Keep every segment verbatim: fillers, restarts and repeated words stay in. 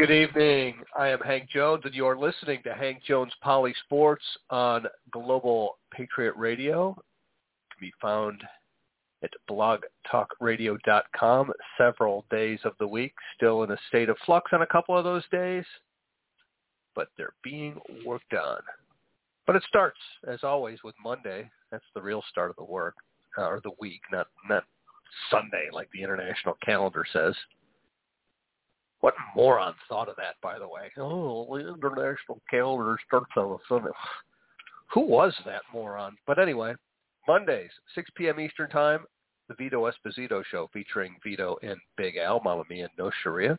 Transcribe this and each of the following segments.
Good evening. I am Hank Jones, and you are listening to Hank Jones Poly Sports on Global Patriot Radio. It can be found at blog talk radio dot com several days of the week. Still in a state of flux on a couple of those days, but they're being worked on. But it starts, as always, with Monday. That's the real start of the work, uh, or the week, not not Sunday like the international calendar says. What moron thought of that, by the way? Oh, the international calendar starts on a Sunday. Who was that moron? But anyway, Mondays, six p.m. Eastern Time, the Vito Esposito Show featuring Vito and Big Al, Mamma Mia, No Sharia.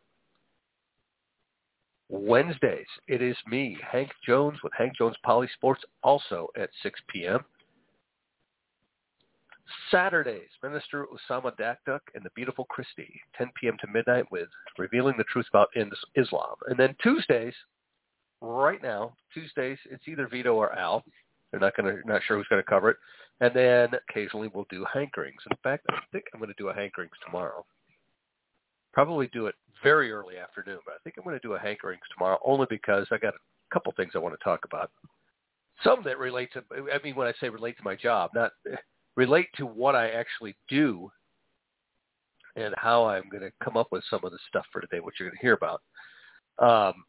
Wednesdays, it is me, Hank Jones, with Hank Jones Poly Sports, also at six p.m. Saturdays, Minister Usama Dakduk and the Beautiful Christie, ten p.m. to midnight, with Revealing the Truth About Islam. And then Tuesdays, right now, Tuesdays, it's either Vito or Al. They're not going to, not sure who's going to cover it. And then occasionally we'll do Hankerings. In fact, I think I'm going to do a Hankerings tomorrow. Probably do it very early afternoon, but I think I'm going to do a Hankerings tomorrow only because I got a couple things I want to talk about. Some that relate to, I mean, when I say relate to my job, not relate to what I actually do and how I'm going to come up with some of the stuff for today, which you're going to hear about. Um,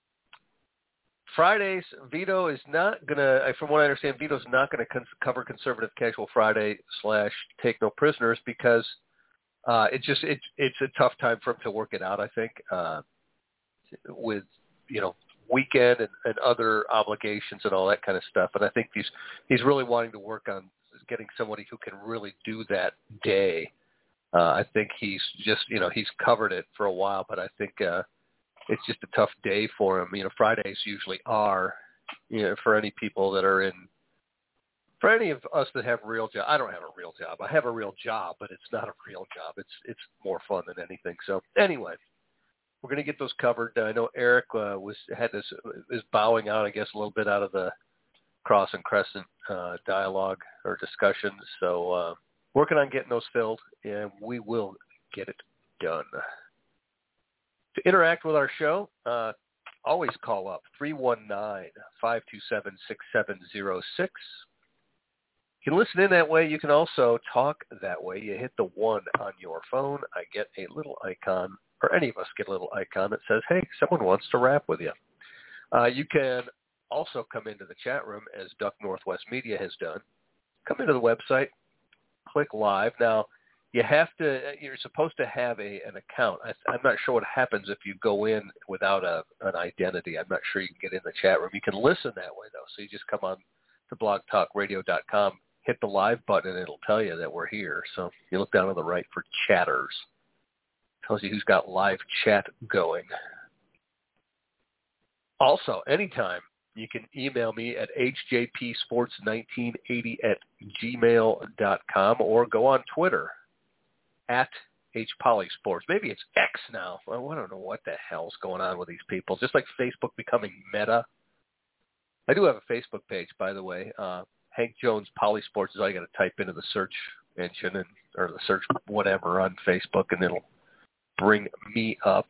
Fridays, Vito is not going to, from what I understand, Vito's not going to con- cover Conservative Casual Friday slash Take No Prisoners because uh, it just it, it's a tough time for him to work it out, I think, uh, with, you know, weekend and, and other obligations and all that kind of stuff. And I think he's he's really wanting to work on getting somebody who can really do that day. Uh, I think he's just, you know, he's covered it for a while, but I think uh, it's just a tough day for him. You know, Fridays usually are, you know, for any people that are in, for any of us that have a real job. I don't have a real job. I have a real job, but it's not a real job. It's it's more fun than anything. So anyway, we're going to get those covered. I know Eric uh, was had this is bowing out, I guess, a little bit out of the Cross and Crescent uh, dialogue or discussions. So uh, working on getting those filled, and we will get it done. To interact with our show, uh, always call up three one nine, five two seven, six seven zero six. You can listen in that way. You can also talk that way. You hit the one on your phone. I get a little icon, or any of us get a little icon that says, hey, someone wants to rap with you. Uh, you can also come into the chat room, as Duck Northwest Media has done. Come into the website, click live. Now, you have to, you're supposed to have a an account. I, I'm not sure what happens if you go in without a, an identity. I'm not sure you can get in the chat room. You can listen that way, though. So you just come on to blog talk radio dot com, hit the live button, and it'll tell you that we're here. So you look down on the right for chatters. It tells you who's got live chat going. Also, anytime, you can email me at h j p sports nineteen eighty at gmail dot com or go on Twitter at hpolysports. Maybe it's X now. Well, I don't know what the hell's going on with these people. Just like Facebook becoming Meta. I do have a Facebook page, by the way. Uh, Hank Jones Poly Sports is all you got to type into the search engine and or the search whatever on Facebook, and it'll bring me up.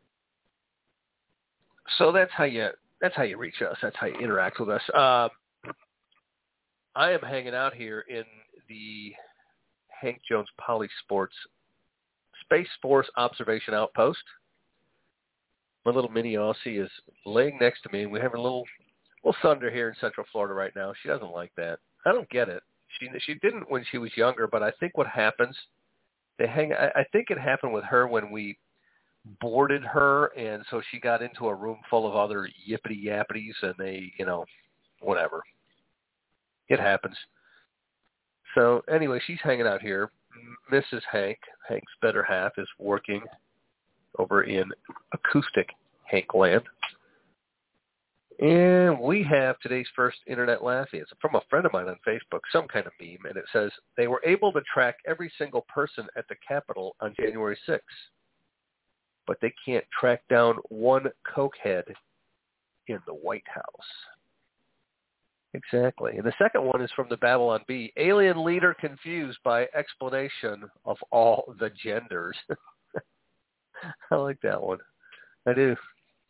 So that's how you that's how you reach us. That's how you interact with us. Uh, I am hanging out here in the Hank Jones Poly Sports Space Force Observation Outpost. My little mini Aussie is laying next to me, and we have a little little thunder here in Central Florida right now. She doesn't like that. I don't get it. She she didn't when she was younger, but I think what happens, they hang. I, I think it happened with her when we boarded her, and so she got into a room full of other yippity yappities, and they, you know, whatever. It happens. So anyway, she's hanging out here. Missus Hank, Hank's better half, is working over in acoustic Hank land. And we have today's first internet laughy. It's from a friend of mine on Facebook, some kind of meme, and it says, they were able to track every single person at the Capitol on January sixth, but they can't track down one cokehead in the White House. Exactly. And the second one is from the Babylon Bee. Alien leader confused by explanation of all the genders. I like that one. I do.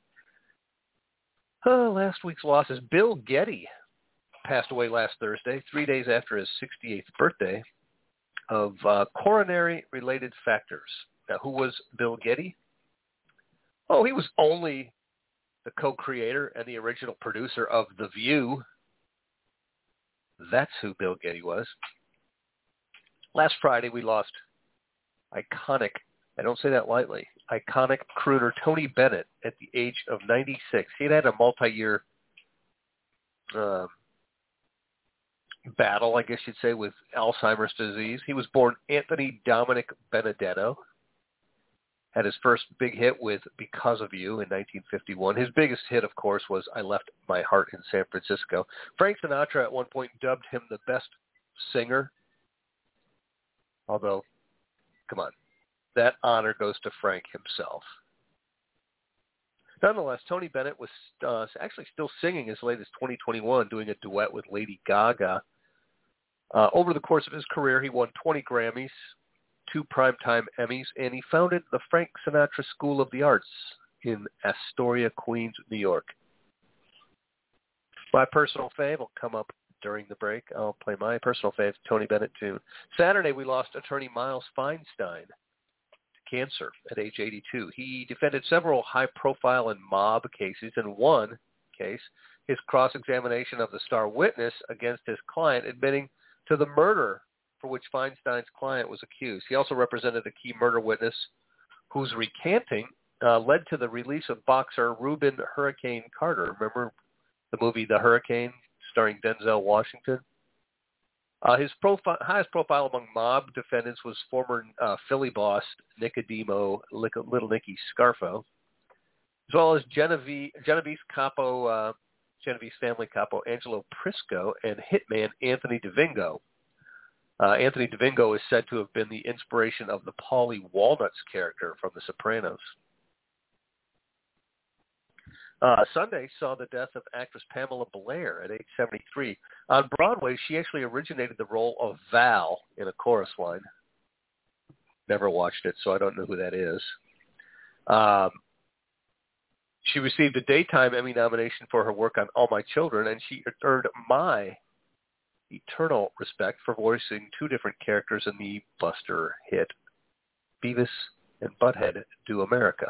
Uh, last week's losses. Bill Getty passed away last Thursday, three days after his sixty-eighth birthday, of uh, coronary-related factors. Now, who was Bill Getty? Oh, he was only the co-creator and the original producer of The View. That's who Bill Getty was. Last Friday, we lost iconic, I don't say that lightly, iconic crooner Tony Bennett at the age of ninety-six. He had had a multi-year uh, battle, I guess you'd say, with Alzheimer's disease. He was born Anthony Dominic Benedetto. Had his first big hit with Because of You in nineteen fifty-one. His biggest hit, of course, was I Left My Heart in San Francisco. Frank Sinatra at one point dubbed him the best singer. Although, come on, that honor goes to Frank himself. Nonetheless, Tony Bennett was uh, actually still singing as late as twenty twenty-one, doing a duet with Lady Gaga. Uh, over the course of his career, he won twenty Grammys, two Primetime Emmys, and he founded the Frank Sinatra School of the Arts in Astoria, Queens, New York. My personal fave will come up during the break. I'll play my personal fave, Tony Bennett tune. Saturday, we lost attorney Miles Feinstein to cancer at age eighty-two. He defended several high-profile and mob cases. In one case, his cross-examination of the star witness against his client admitting to the murder for which Feinstein's client was accused. He also represented a key murder witness whose recanting uh, led to the release of boxer Reuben Hurricane Carter. Remember the movie The Hurricane, starring Denzel Washington? Uh, his profi- highest profile among mob defendants was former uh, Philly boss Nicodemo Little Nicky Scarfo, as well as Genevieve, Genovese Capo, uh, Genovese family capo Angelo Prisco, and hitman Anthony DeVingo. Uh, Anthony DeVingo is said to have been the inspiration of the Paulie Walnuts character from The Sopranos. Uh, Sunday saw the death of actress Pamela Blair at age seventy-three. On Broadway, she actually originated the role of Val in a chorus line. Never watched it, so I don't know who that is. Um, she received a Daytime Emmy nomination for her work on All My Children, and she earned my eternal respect for voicing two different characters in the Buster hit Beavis and Butthead Do America.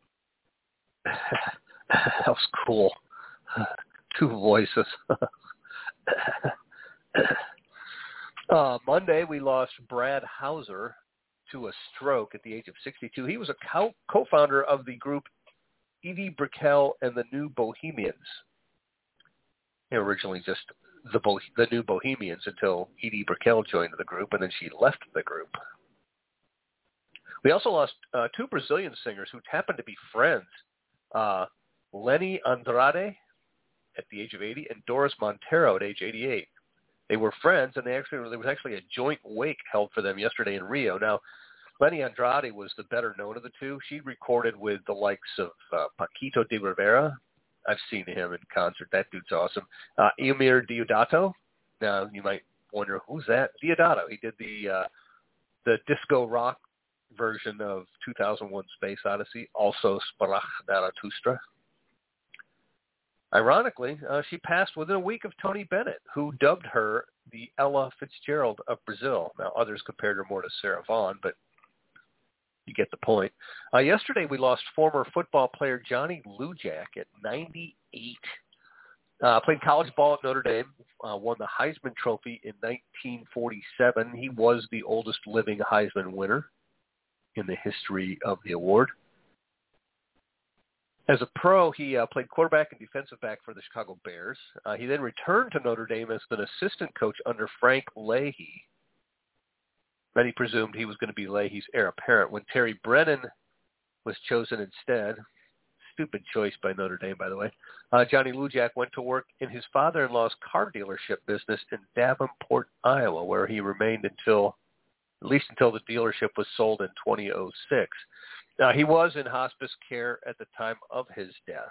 That was cool. Two voices. uh, Monday, we lost Brad Hauser to a stroke at the age of sixty-two. He was a co- co-founder of the group Edie Brickell and the New Bohemians. They were originally just the, Bo- the New Bohemians until Edie Brickell joined the group, and then she left the group. We also lost uh, two Brazilian singers who happened to be friends. Uh, Lenny Andrade at the age of eighty and Doris Montero at age eighty-eight. They were friends, and they actually there was actually a joint wake held for them yesterday in Rio. Now, Lenny Andrade was the better known of the two. She recorded with the likes of uh, Paquito de Rivera. I've seen him in concert. That dude's awesome. Uh, Eumir Deodato. Now, you might wonder, who's that? Deodato. He did the uh, the disco rock version of two thousand one Space Odyssey, also Sprach Zarathustra. Ironically, uh, she passed within a week of Tony Bennett, who dubbed her the Ella Fitzgerald of Brazil. Now, others compared her more to Sarah Vaughan, but you get the point. Uh, yesterday, we lost former football player Johnny Lujack at ninety-eight. Uh, played college ball at Notre Dame, uh, won the Heisman Trophy in nineteen forty-seven. He was the oldest living Heisman winner in the history of the award. As a pro, he uh, played quarterback and defensive back for the Chicago Bears. Uh, he then returned to Notre Dame as an assistant coach under Frank Leahy. Many presumed he was going to be Leahy's heir apparent when Terry Brennan was chosen instead. Stupid choice by Notre Dame, by the way. Uh, Johnny Lujack went to work in his father-in-law's car dealership business in Davenport, Iowa, where he remained until, at least until the dealership was sold in two thousand six. Now, he was in hospice care at the time of his death.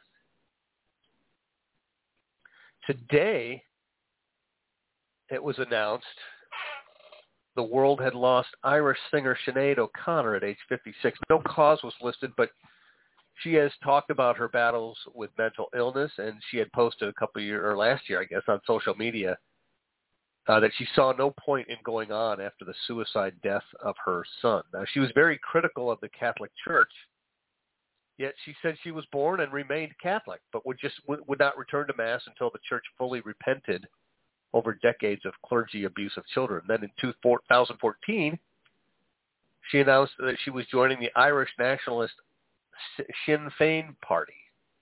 Today, it was announced the world had lost Irish singer Sinead O'Connor at age fifty-six. No cause was listed, but She has talked about her battles with mental illness, and she had posted a couple of years, or last year, I guess, on social media uh, that she saw no point in going on after the suicide death of her son. Now, she was very critical of the Catholic Church, yet she said she was born and remained Catholic, but would just would, would not return to Mass until the Church fully repented over decades of clergy abuse of children. Then in two thousand fourteen, she announced that she was joining the Irish nationalist Sinn Féin party.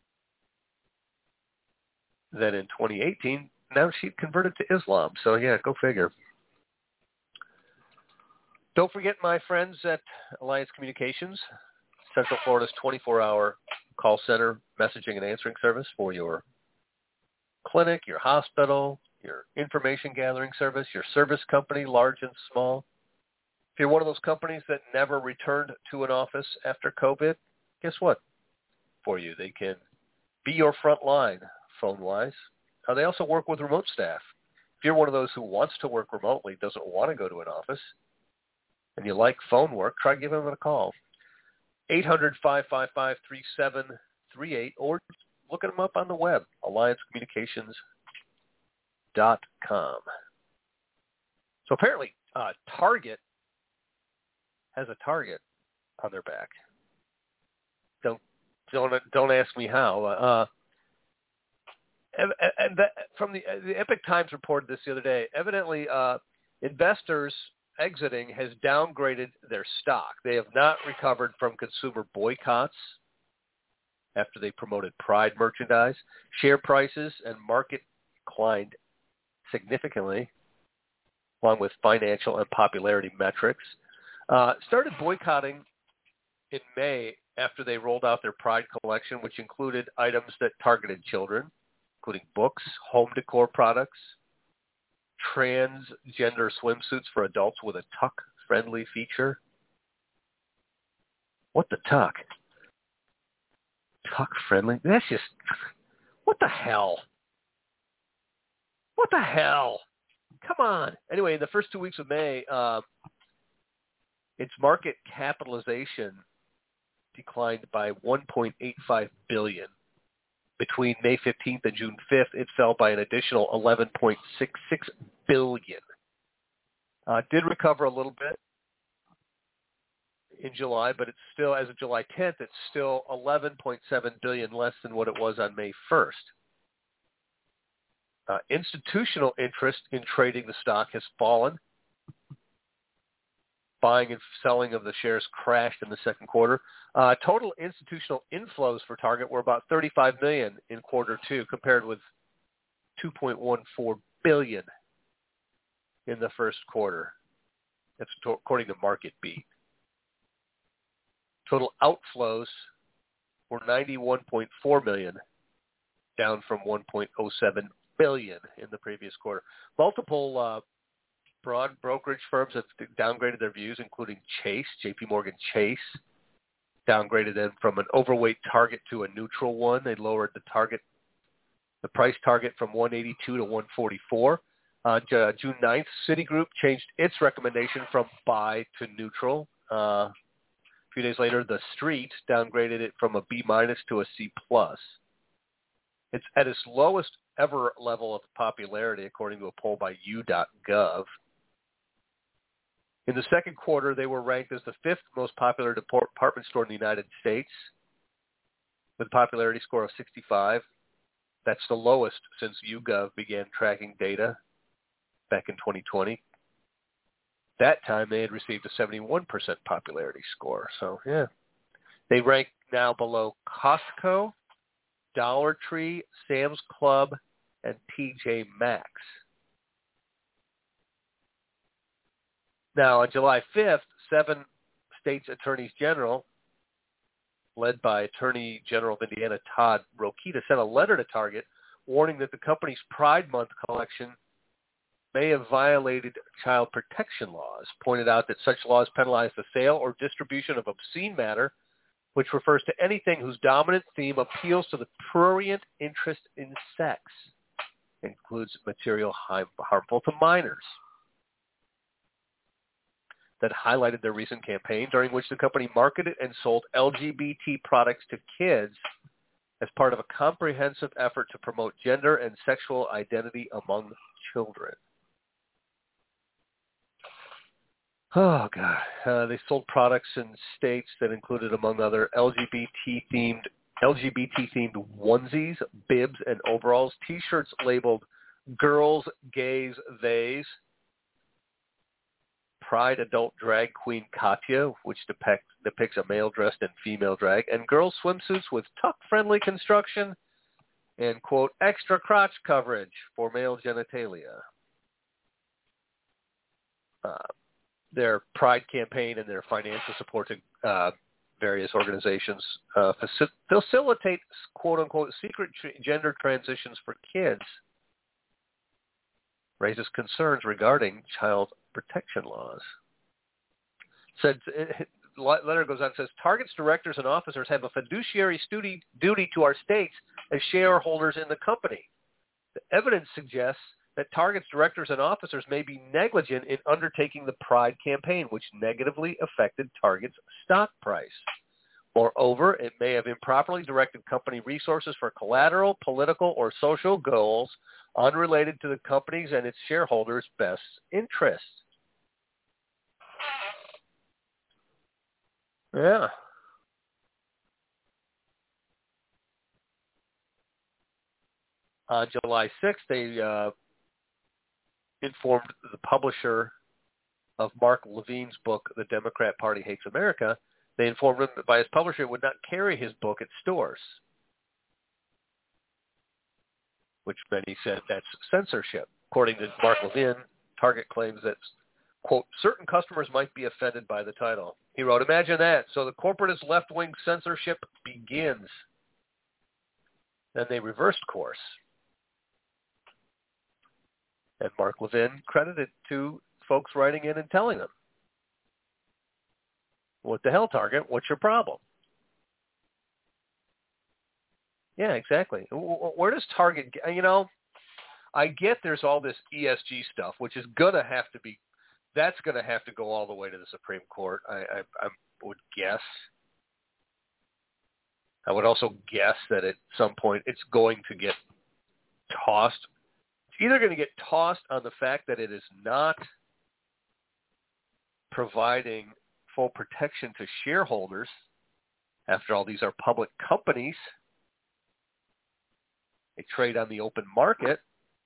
Then in twenty eighteen, now she converted to Islam. So yeah, go figure. Don't forget my friends at Alliance Communications, Central Florida's twenty-four hour call center, messaging and answering service for your clinic, your hospital, your information gathering service, your service company, large and small. If you're one of those companies that never returned to an office after COVID, guess what? For you, they can be your front line phone-wise. Uh, they also work with remote staff. If you're one of those who wants to work remotely, doesn't want to go to an office, and you like phone work, try giving them a call. eight hundred, five five five, three seven three eight, or look at them up on the web, alliance communications dot com. So apparently, uh, Target has a target on their back. Don't don't don't ask me how. Uh, and, and that, from the the Epoch Times reported this the other day. Evidently, uh, investors exiting has downgraded their stock. They have not recovered from consumer boycotts after they promoted Pride merchandise. Share prices and market declined significantly, along with financial and popularity metrics. Uh, started boycotting in May after they rolled out their Pride collection, which included items that targeted children, including books, home decor products, transgender swimsuits for adults with a tuck-friendly feature. What the tuck? Tuck-friendly? That's just, what the hell? What the hell? Come on. Anyway, in the first two weeks of May, uh, its market capitalization declined by one point eight five billion dollars. Between May fifteenth and June fifth, it fell by an additional eleven point six six billion dollars. Uh, did recover a little bit in July, but it's still, as of July tenth, it's still eleven point seven billion dollars less than what it was on May first. Uh, institutional interest in trading the stock has fallen. Buying and selling of the shares crashed in the second quarter. Uh, total institutional inflows for Target were about thirty-five million dollars in quarter two, compared with two point one four billion dollars in the first quarter. That's to- according to MarketBeat. Total outflows were ninety-one point four million dollars, down from one point oh seven billion dollars in the previous quarter. Multiple uh, broad brokerage firms have downgraded their views, including Chase, J P Morgan Chase, downgraded them from an overweight target to a neutral one. They lowered the target, the price target from one eighty-two to one forty-four. Uh, June ninth, Citigroup changed its recommendation from buy to neutral. Uh, a few days later, The Street downgraded it from a B minus to a C plus. It's at its lowest ever level of popularity, according to a poll by U dot gov. In the second quarter, they were ranked as the fifth most popular department store in the United States, with a popularity score of sixty-five. That's the lowest since YouGov began tracking data back in twenty twenty. That time, they had received a seventy-one percent popularity score. So, yeah. They rank now below Costco, Dollar Tree, Sam's Club, and T J Maxx. Now, on July fifth, seven states' attorneys general, led by Attorney General of Indiana Todd Rokita, sent a letter to Target warning that the company's Pride Month collection may have violated child protection laws, pointed out that such laws penalize the sale or distribution of obscene matter, which refers to anything whose dominant theme appeals to the prurient interest in sex, includes material harmful to minors. that highlighted their recent campaign, during which the company marketed and sold L G B T products to kids as part of a comprehensive effort to promote gender and sexual identity among children. Oh, God. Uh, they sold products in states that included, among other, L G B T-themed L G B T-themed onesies, bibs, and overalls, T-shirts labeled girls, gays, theys, Pride adult drag queen Katya, which depicts, depicts a male dressed in female drag, and girls' swimsuits with tuck-friendly construction and, quote, extra crotch coverage for male genitalia. Uh, their Pride campaign and their financial support to uh, various organizations uh, faci- facilitate, quote-unquote, secret tr- gender transitions for kids, raises concerns regarding child protection laws. Said, letter goes on and says, Target's directors and officers have a fiduciary duty, duty to our states as shareholders in the company. The evidence suggests that Target's directors and officers may be negligent in undertaking the Pride campaign, which negatively affected Target's stock price. Moreover, it may have improperly directed company resources for collateral, political, or social goals unrelated to the company's and its shareholders' best interests. Yeah. On July sixth, they uh, informed the publisher of Mark Levine's book, The Democrat Party Hates America, they informed him that by his publisher would not carry his book at stores, which many said that's censorship. According to Mark Levine, Target claims that, quote, certain customers might be offended by the title. He wrote, imagine that. So the corporatist left-wing censorship begins. Then they reversed course. And Mark Levin credited to folks writing in and telling them, what the hell, Target? What's your problem? Yeah, exactly. Where does Target get, you know, I get there's all this E S G stuff, which is going to have to be, that's going to have to go all the way to the Supreme Court, I, I, I would guess. I would also guess that at some point it's going to get tossed. It's either going to get tossed on the fact that it is not providing full protection to shareholders. After all, these are public companies. They trade on the open market.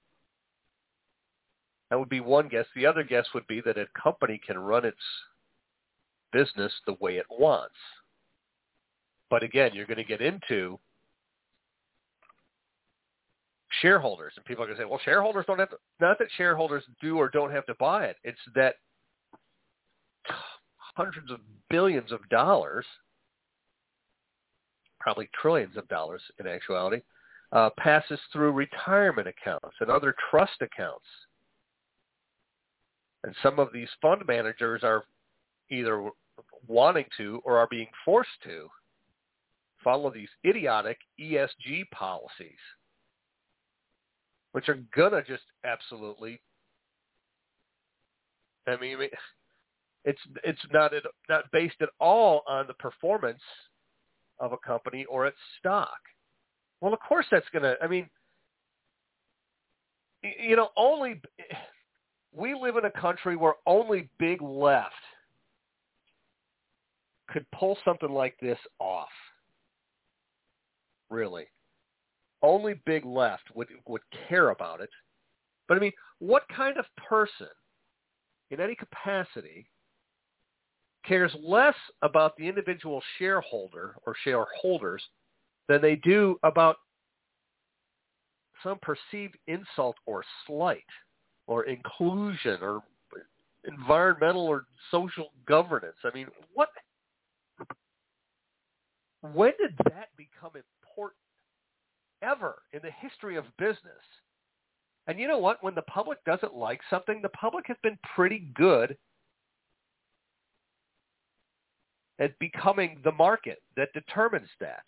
That would be one guess. The other guess would be that a company can run its business the way it wants. But again, you're going to get into shareholders. And people are going to say, well, shareholders don't have to, not that shareholders do or don't have to buy it. It's that hundreds of billions of dollars, probably trillions of dollars in actuality, uh, passes through retirement accounts and other trust accounts. And some of these fund managers are either wanting to or are being forced to follow these idiotic E S G policies, which are going to just absolutely, I mean, it's it's not not based at all on the performance of a company or its stock. Well, of course that's going to, I mean, you know, only, we live in a country where only big left could pull something like this off. Really. Only big left would would care about it. But I mean, what kind of person in any capacity cares less about the individual shareholder or shareholders than they do about some perceived insult or slight or inclusion or environmental or social governance? I mean, what? When did that become important ever in the history of business? And you know what? When the public doesn't like something, the public has been pretty good at becoming the market that determines that.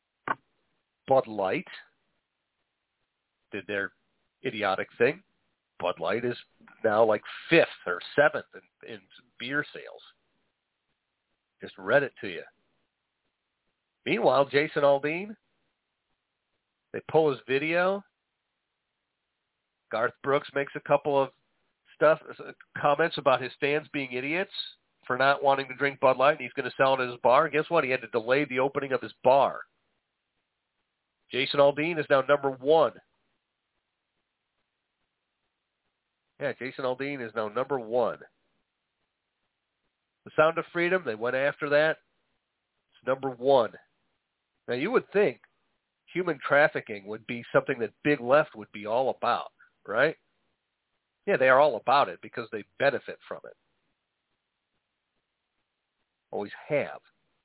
Bud Light did their idiotic thing. Bud Light is now like fifth or seventh in, in beer sales. Just read it to you. Meanwhile, Jason Aldean, they pull his video. Garth Brooks makes a couple of stuff, comments about his fans being idiots for not wanting to drink Bud Light, and he's going to sell it at his bar. Guess what? He had to delay the opening of his bar. Jason Aldean is now number one. Yeah, Jason Aldean is now number one. The Sound of Freedom, they went after that. It's number one. Now, you would think human trafficking would be something that Big Left would be all about, right? Yeah, they are all about it because they benefit from it. Always have.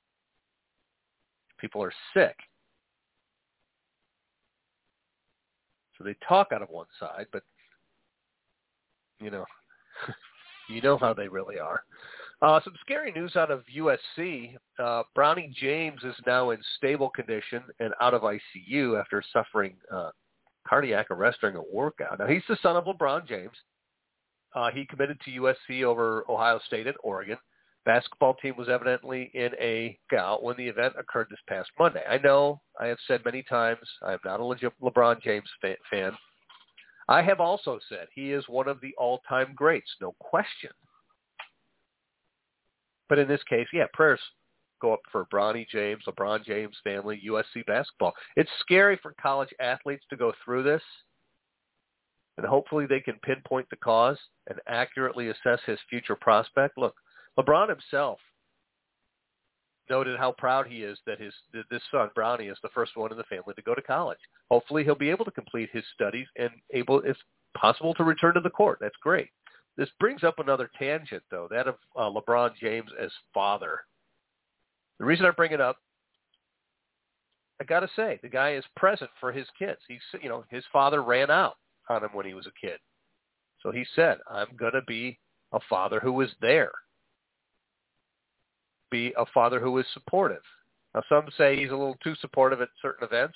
People are sick. So they talk out of one side, but, you know, you know how they really are. Uh, some scary news out of U S C. Uh, Bronny James is now in stable condition and out of I C U after suffering uh, cardiac arrest during a workout. Now, he's the son of LeBron James. Uh, he committed to U S C over Ohio State and Oregon. Basketball team was evidently in a gout when the event occurred this past Monday. I know I have said many times I am not a legit LeBron James fan. I have also said he is one of the all-time greats, no question. But in this case, yeah, prayers go up for Bronny James, LeBron James family, U S C basketball. It's scary for college athletes to go through this, and hopefully they can pinpoint the cause and accurately assess his future prospect. Look, LeBron himself noted how proud he is that his this son, Bronny, is the first one in the family to go to college. Hopefully he'll be able to complete his studies and able, if possible, to return to the court. That's great. This brings up another tangent, though, that of uh, LeBron James as father. The reason I bring it up, I got to say, the guy is present for his kids. He's, you know, his father ran out on him when he was a kid. So he said, I'm going to be a father who is there. Be a father who is supportive. Now, some say he's a little too supportive at certain events,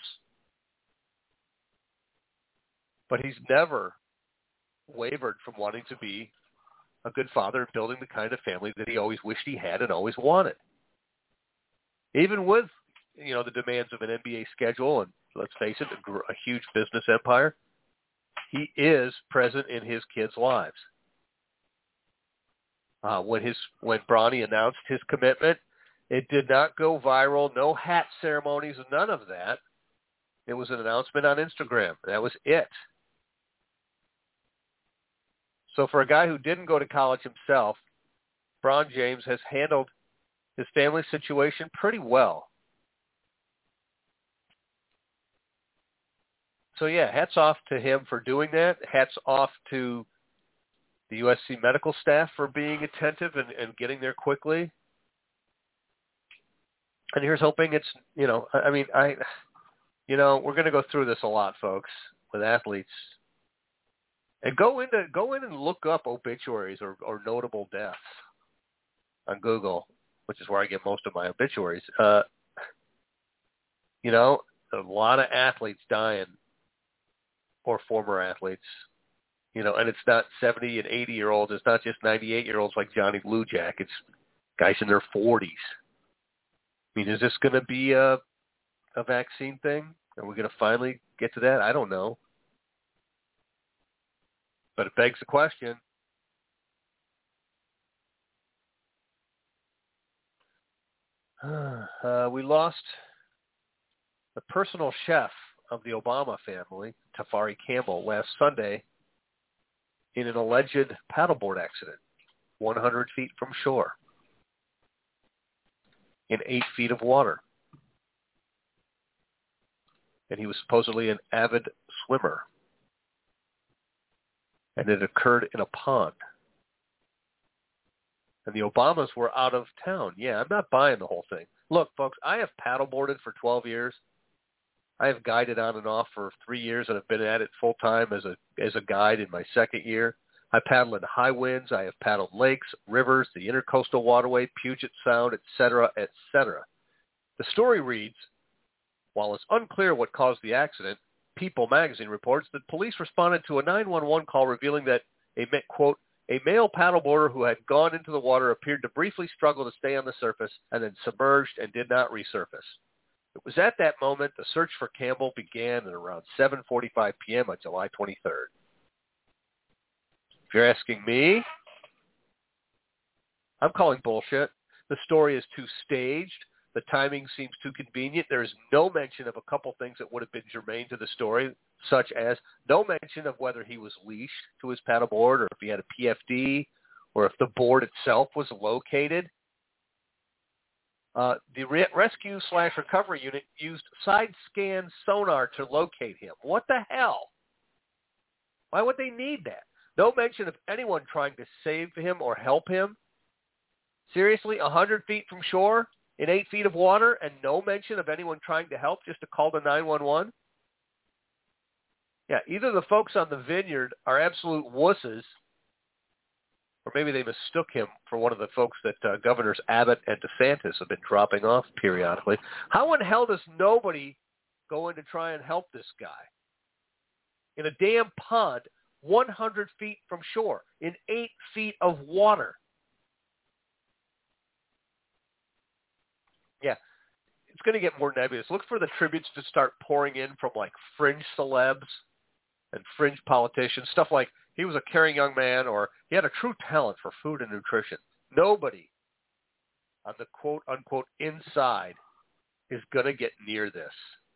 but he's never wavered from wanting to be a good father and building the kind of family that he always wished he had and always wanted. Even with, you know, the demands of an N B A schedule and, let's face it, a, a huge business empire, he is present in his kids' lives. Uh, when his when Bronny announced his commitment, it did not go viral. No hat ceremonies, none of that. It was an announcement on Instagram. That was it. So for a guy who didn't go to college himself, Bron James has handled his family situation pretty well. So yeah, hats off to him for doing that. Hats off to the U S C medical staff for being attentive and, and getting there quickly. And here's hoping it's, you know, I mean, I, you know, we're going to go through this a lot, folks, with athletes. And go into go in and look up obituaries or, or notable deaths on Google, which is where I get most of my obituaries. Uh, you know, a lot of athletes dying or former athletes. You know, and it's not seventy and eighty-year-olds. It's not just ninety-eight-year-olds like Johnny Blue Jack. It's guys in their forties. I mean, is this going to be a, a vaccine thing? Are we going to finally get to that? I don't know. But it begs the question. Uh, we lost the personal chef of the Obama family, Tafari Campbell, last Sunday in an alleged paddleboard accident, one hundred feet from shore, in eight feet of water. And he was supposedly an avid swimmer. And it occurred in a pond. And the Obamas were out of town. Yeah, I'm not buying the whole thing. Look, folks, I have paddleboarded for twelve years. I have guided on and off for three years, and I've been at it full time as a as a guide in my second year. I paddle in high winds. I have paddled lakes, rivers, the Intercoastal Waterway, Puget Sound, et cetera, et cetera. The story reads, while it's unclear what caused the accident, People magazine reports that police responded to a nine one one call revealing that a, quote, a male paddleboarder who had gone into the water appeared to briefly struggle to stay on the surface and then submerged and did not resurface. It was at that moment the search for Campbell began at around seven forty-five p.m. on July twenty-third. If you're asking me, I'm calling bullshit. The story is too staged. The timing seems too convenient. There is no mention of a couple things that would have been germane to the story, such as no mention of whether he was leashed to his paddleboard or if he had a P F D or if the board itself was located. Uh, the re- rescue slash recovery unit used side scan sonar to locate him. What the hell? Why would they need that? No mention of anyone trying to save him or help him. Seriously, one hundred feet from shore in eight feet of water and no mention of anyone trying to help, just to call the nine one one? Yeah, either the folks on the vineyard are absolute wusses, or maybe they mistook him for one of the folks that uh, Governors Abbott and DeSantis have been dropping off periodically. How in hell does nobody go in to try and help this guy? In a damn pond, one hundred feet from shore, in eight feet of water. Yeah, it's going to get more nebulous. Look for the tributes to start pouring in from like fringe celebs and fringe politicians, stuff like he was a caring young man or he had a true talent for food and nutrition. Nobody on the quote-unquote inside is going to get near this.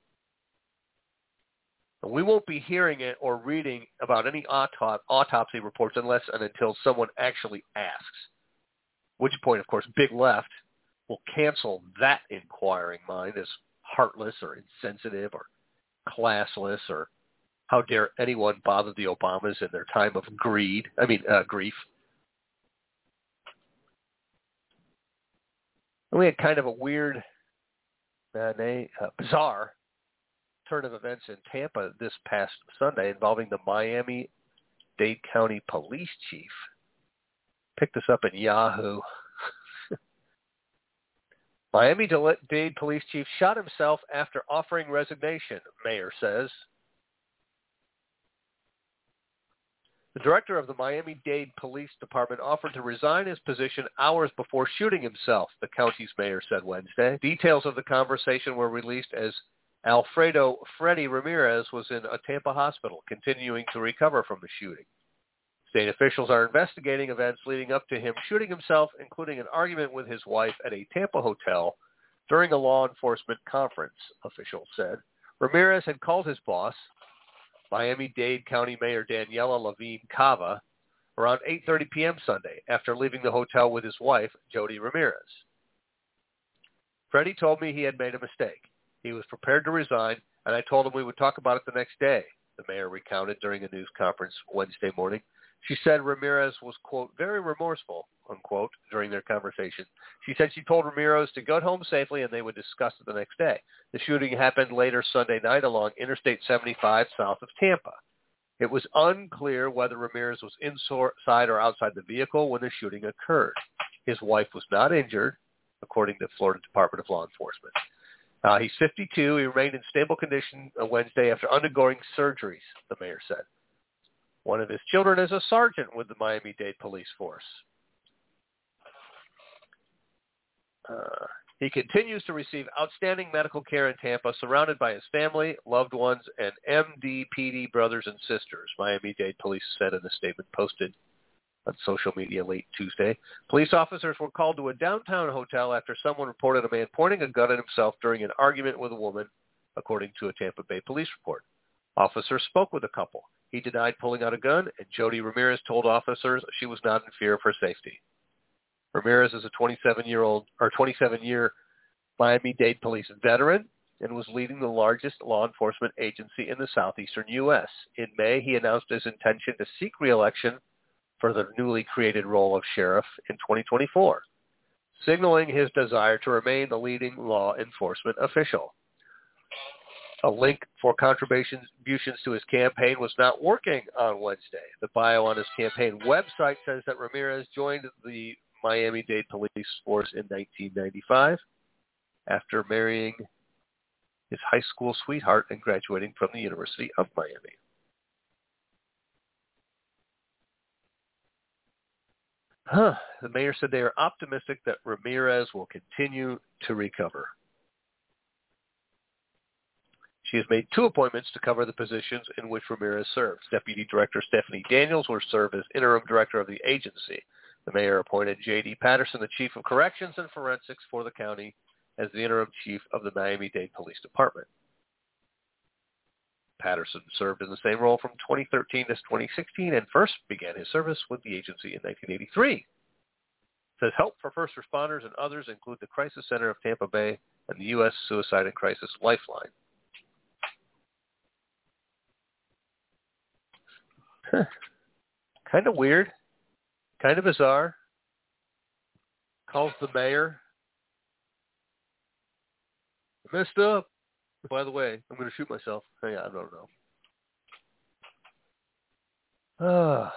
And we won't be hearing it or reading about any autop- autopsy reports unless and until someone actually asks. Which point, of course, Big Left will cancel that inquiring mind as heartless or insensitive or classless or how dare anyone bother the Obamas in their time of greed, I mean, uh, grief. And we had kind of a weird, uh, uh, bizarre turn of events in Tampa this past Sunday involving the Miami-Dade County Police Chief. Picked this up in Yahoo. Miami-Dade Police Chief shot himself after offering resignation, mayor says. The director of the Miami-Dade Police Department offered to resign his position hours before shooting himself, the county's mayor said Wednesday. Details of the conversation were released as Alfredo Freddy Ramirez was in a Tampa hospital, continuing to recover from the shooting. State officials are investigating events leading up to him shooting himself, including an argument with his wife at a Tampa hotel during a law enforcement conference, officials said. Ramirez had called his boss, Miami-Dade County Mayor Daniela Levine Cava, around eight thirty p.m. Sunday after leaving the hotel with his wife, Jody Ramirez. Freddie told me he had made a mistake. He was prepared to resign, and I told him we would talk about it the next day, the mayor recounted during a news conference Wednesday morning. She said Ramirez was, quote, very remorseful, unquote, during their conversation. She said she told Ramirez to go home safely and they would discuss it the next day. The shooting happened later Sunday night along Interstate seventy-five south of Tampa. It was unclear whether Ramirez was inside or outside the vehicle when the shooting occurred. His wife was not injured, according to the Florida Department of Law Enforcement. Uh, he's fifty-two. He remained in stable condition Wednesday after undergoing surgeries, the mayor said. One of his children is a sergeant with the Miami-Dade Police Force. Uh, he continues to receive outstanding medical care in Tampa, surrounded by his family, loved ones, and M D P D brothers and sisters, Miami-Dade Police said in a statement posted on social media late Tuesday. Police officers were called to a downtown hotel after someone reported a man pointing a gun at himself during an argument with a woman, according to a Tampa Bay police report. Officers spoke with the couple. He denied pulling out a gun, and Jody Ramirez told officers she was not in fear of her safety. Ramirez is a twenty-seven-year-old or twenty-seven-year Miami-Dade police veteran and was leading the largest law enforcement agency in the southeastern U S. In May, he announced his intention to seek re-election for the newly created role of sheriff in twenty twenty-four, signaling his desire to remain the leading law enforcement official. A link for contributions to his campaign was not working on Wednesday. The bio on his campaign website says that Ramirez joined the Miami-Dade Police Force in nineteen ninety-five after marrying his high school sweetheart and graduating from the University of Miami. Huh. The mayor said they are optimistic that Ramirez will continue to recover. She has made two appointments to cover the positions in which Ramirez serves. Deputy Director Stephanie Daniels will serve as interim director of the agency. The mayor appointed J D Patterson, the chief of corrections and forensics for the county, as the interim chief of the Miami-Dade Police Department. Patterson served in the same role from twenty thirteen to twenty sixteen and first began his service with the agency in nineteen eighty-three. It says help for first responders and others include the Crisis Center of Tampa Bay and the U S Suicide and Crisis Lifeline. Huh. Kind of weird. Kind of bizarre. Calls the mayor. I messed up. By the way, I'm going to shoot myself. Hang on, I don't know. Ah.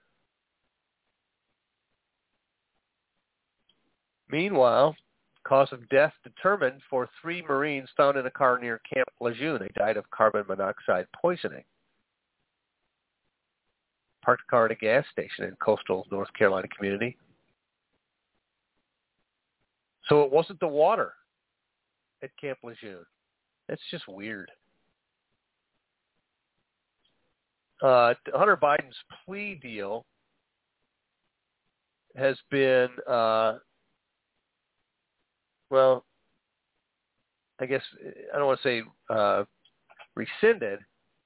Meanwhile, cause of death determined for three Marines found in a car near Camp Lejeune. They died of carbon monoxide poisoning. Parked a car at a gas station in coastal North Carolina community. So it wasn't the water at Camp Lejeune. That's just weird. Uh, Hunter Biden's plea deal has been, uh, well, I guess, I don't want to say uh, rescinded,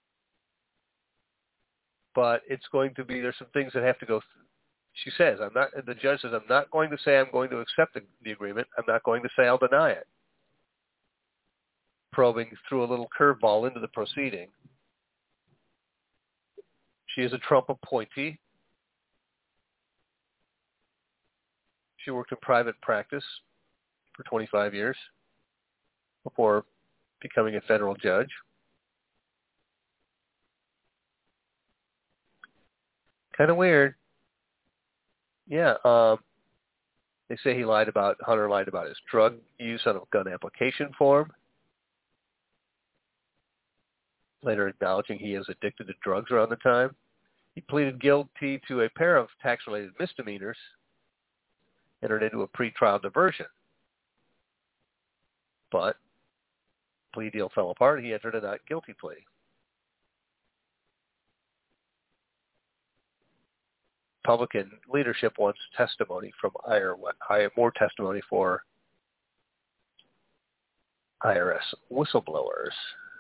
but it's going to be, there's some things that have to go through. She says, I'm not, the judge says, I'm not going to say I'm going to accept the, the agreement. I'm not going to say I'll deny it. Probing threw a little curveball into the proceeding. She is a Trump appointee. She worked in private practice for twenty-five years before becoming a federal judge. Kind of weird. Yeah, um, they say he lied about, Hunter lied about his drug use on a gun application form. Later acknowledging he is addicted to drugs around the time. He pleaded guilty to a pair of tax-related misdemeanors, entered into a pretrial diversion. But plea deal fell apart. He entered a not guilty plea. Republican leadership wants testimony from I R S, more testimony for I R S whistleblowers.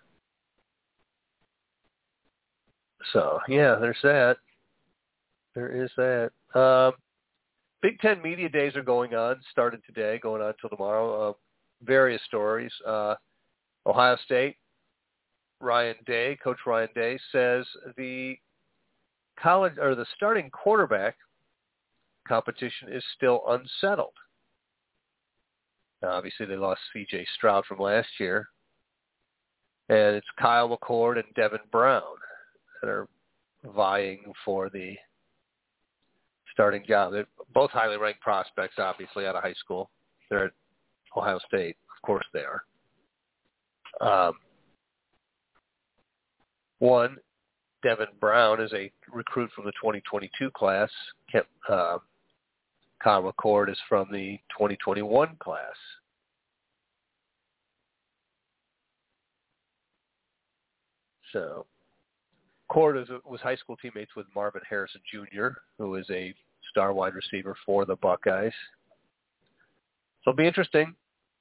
So, yeah, there's that. There is that. Um, Big Ten Media Days are going on, started today, going on until tomorrow. Uh, various stories. Uh, Ohio State, Ryan Day, Coach Ryan Day, says the college or the starting quarterback competition is still unsettled. Now, obviously, they lost C J Stroud from last year, and it's Kyle McCord and Devin Brown that are vying for the starting job. They're both highly ranked prospects, obviously, out of high school. They're at Ohio State. Of course they are. Um, one, Devin Brown is a recruit from the twenty twenty-two class. Kent, uh, Kyle McCord is from the twenty twenty-one class. So, Cord was, was high school teammates with Marvin Harrison Junior, who is a star wide receiver for the Buckeyes. So it'll be interesting.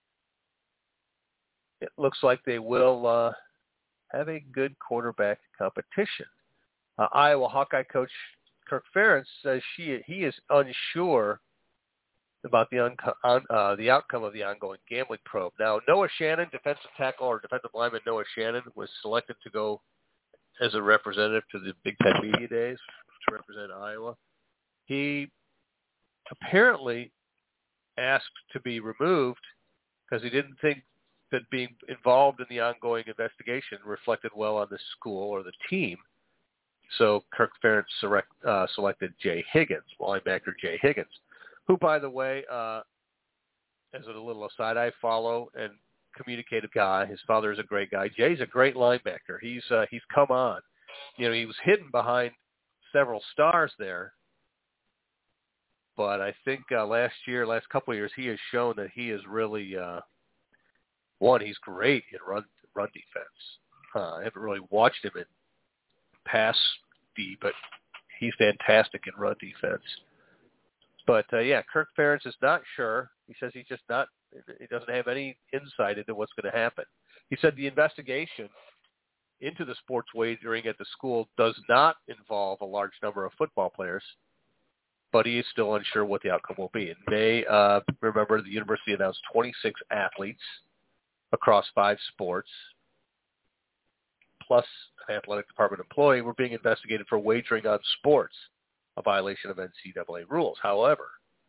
It looks like they will uh, have a good quarterback competition. Uh, Iowa Hawkeye coach Kirk Ferentz says she he is unsure about the un, on, uh, the outcome of the ongoing gambling probe. Now, Noah Shannon, defensive tackle or defensive lineman Noah Shannon, was selected to go as a representative to the Big Ten Media Days to represent Iowa. He apparently asked to be removed because he didn't think that being involved in the ongoing investigation reflected well on the school or the team. So Kirk Ferentz select, uh, selected Jay Higgins, linebacker Jay Higgins, who, by the way, uh, as a little aside, I follow and communicative guy. His father is a great guy. Jay's a great linebacker. He's uh, he's come on. You know, he was hidden behind several stars there. But I think uh, last year, last couple of years, he has shown that he is really, uh, one, he's great in run run defense. Uh, I haven't really watched him in pass D, but he's fantastic in run defense. But, uh, yeah, Kirk Ferentz is not sure. He says he's just not, he doesn't have any insight into what's going to happen. He said the investigation into the sports wagering at the school does not involve a large number of football players, but he is still unsure what the outcome will be. In May, uh, remember, the university announced twenty-six athletes across five sports, plus an athletic department employee, were being investigated for wagering on sports, a violation of N C double A rules. However,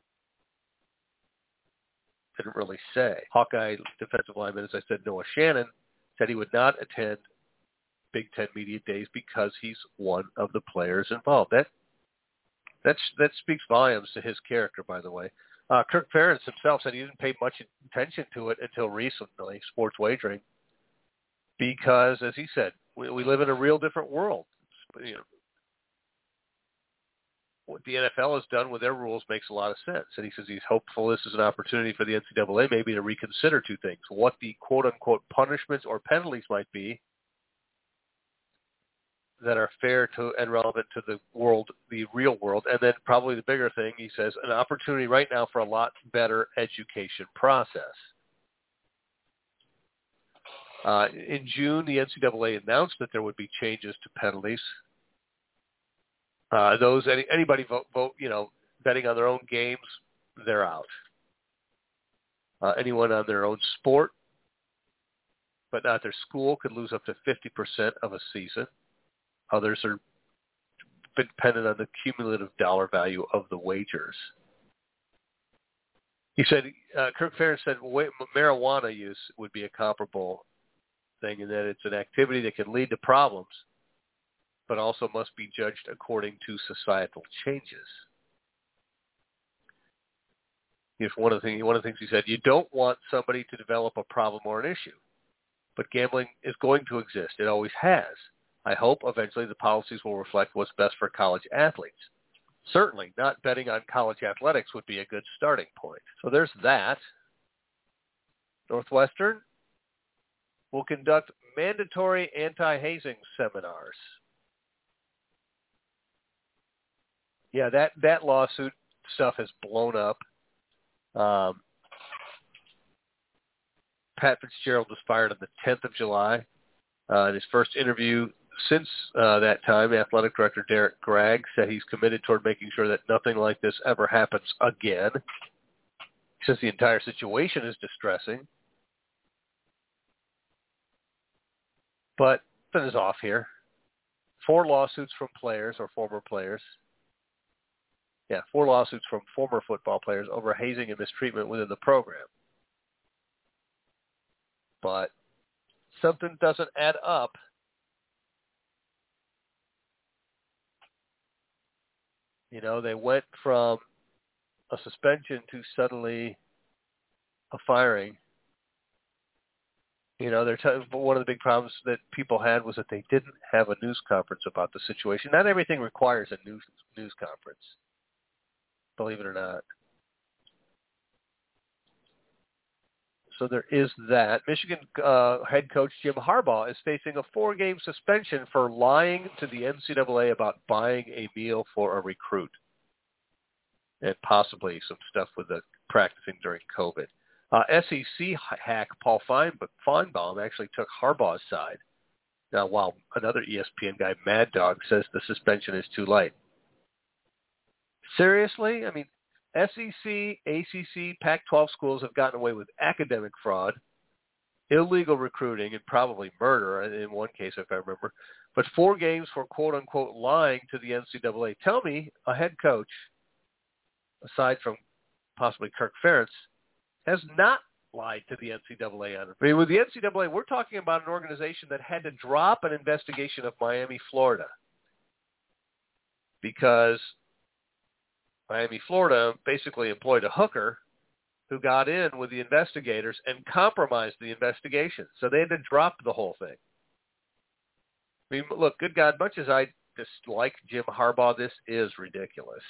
didn't really say. Hawkeye defensive lineman, as I said, Noah Shannon, said he would not attend Big Ten Media Days because he's one of the players involved. That That's, that speaks volumes to his character, by the way. Uh, Kirk Ferentz himself said he didn't pay much attention to it until recently, sports wagering, because, as he said, we, we live in a real different world. You know, what the N F L has done with their rules makes a lot of sense. And he says he's hopeful this is an opportunity for the N C double A maybe to reconsider two things. What the quote-unquote punishments or penalties might be that are fair to and relevant to the world, the real world. And then probably the bigger thing, he says, an opportunity right now for a lot better education process. Uh, in June, the N C double A announced that there would be changes to penalties. Uh, those any, anybody vote, vote, you know, betting on their own games, they're out. Uh, anyone on their own sport, but not their school, could lose up to fifty percent of a season. Others are dependent on the cumulative dollar value of the wagers. He said, uh, Kirk Ferentz said well, marijuana use would be a comparable thing in that it's an activity that can lead to problems, but also must be judged according to societal changes. If one of the things, one of the things he said, you don't want somebody to develop a problem or an issue, but gambling is going to exist. It always has. I hope eventually the policies will reflect what's best for college athletes. Certainly, not betting on college athletics would be a good starting point. So there's that. Northwestern will conduct mandatory anti-hazing seminars. Yeah, that, that lawsuit stuff has blown up. Um, Pat Fitzgerald was fired on the tenth of July. Uh, in his first interview since uh, that time, Athletic Director Derek Gregg said he's committed toward making sure that nothing like this ever happens again. He says the entire situation is distressing. But something is off here. Four lawsuits from players or former players. Yeah, four lawsuits from former football players over hazing and mistreatment within the program. But something doesn't add up. You know, they went from a suspension to suddenly a firing. You know, they're t- one of the big problems that people had was that they didn't have a news conference about the situation. Not everything requires a news news conference, believe it or not. So there is that. Michigan uh, head coach Jim Harbaugh is facing a four-game suspension for lying to the N C double A about buying a meal for a recruit, and possibly some stuff with the practicing during COVID. Uh, S E C hack Paul Feinbaum actually took Harbaugh's side. Now, while another E S P N guy, Mad Dog, says the suspension is too light. Seriously? I mean, S E C, A C C, Pac twelve schools have gotten away with academic fraud, illegal recruiting, and probably murder in one case, if I remember. But four games for quote-unquote lying to the N C double A. Tell me a head coach, aside from possibly Kirk Ferentz, has not lied to the N C double A on it. I mean, with the N C double A, we're talking about an organization that had to drop an investigation of Miami, Florida, because Miami, Florida basically employed a hooker who got in with the investigators and compromised the investigation. So they had to drop the whole thing. I mean, look, good God, much as I dislike Jim Harbaugh, this is ridiculous.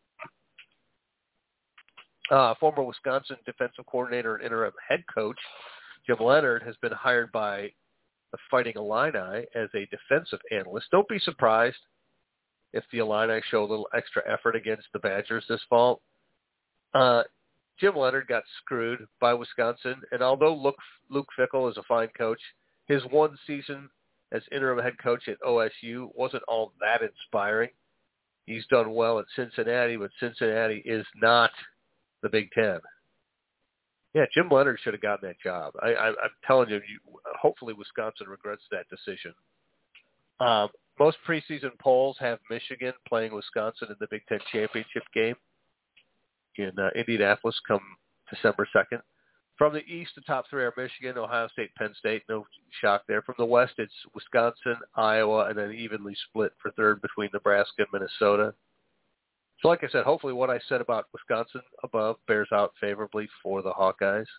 Uh, former Wisconsin defensive coordinator and interim head coach Jim Leonhard has been hired by the Fighting Illini as a defensive analyst. Don't be surprised if the Illini show a little extra effort against the Badgers this fall. Uh, Jim Leonhard got screwed by Wisconsin, and although Luke, Luke Fickell is a fine coach, his one season as interim head coach at O S U wasn't all that inspiring. He's done well at Cincinnati, but Cincinnati is not the Big Ten. Yeah, Jim Leonhard should have gotten that job. I, I, I'm telling you, you, hopefully Wisconsin regrets that decision. Um, most preseason polls have Michigan playing Wisconsin in the Big Ten championship game in uh, Indianapolis come December second. From the East, the top three are Michigan, Ohio State, Penn State. No shock there. From the West, it's Wisconsin, Iowa, and then evenly split for third between Nebraska and Minnesota. So like I said, hopefully what I said about Wisconsin above bears out favorably for the Hawkeyes.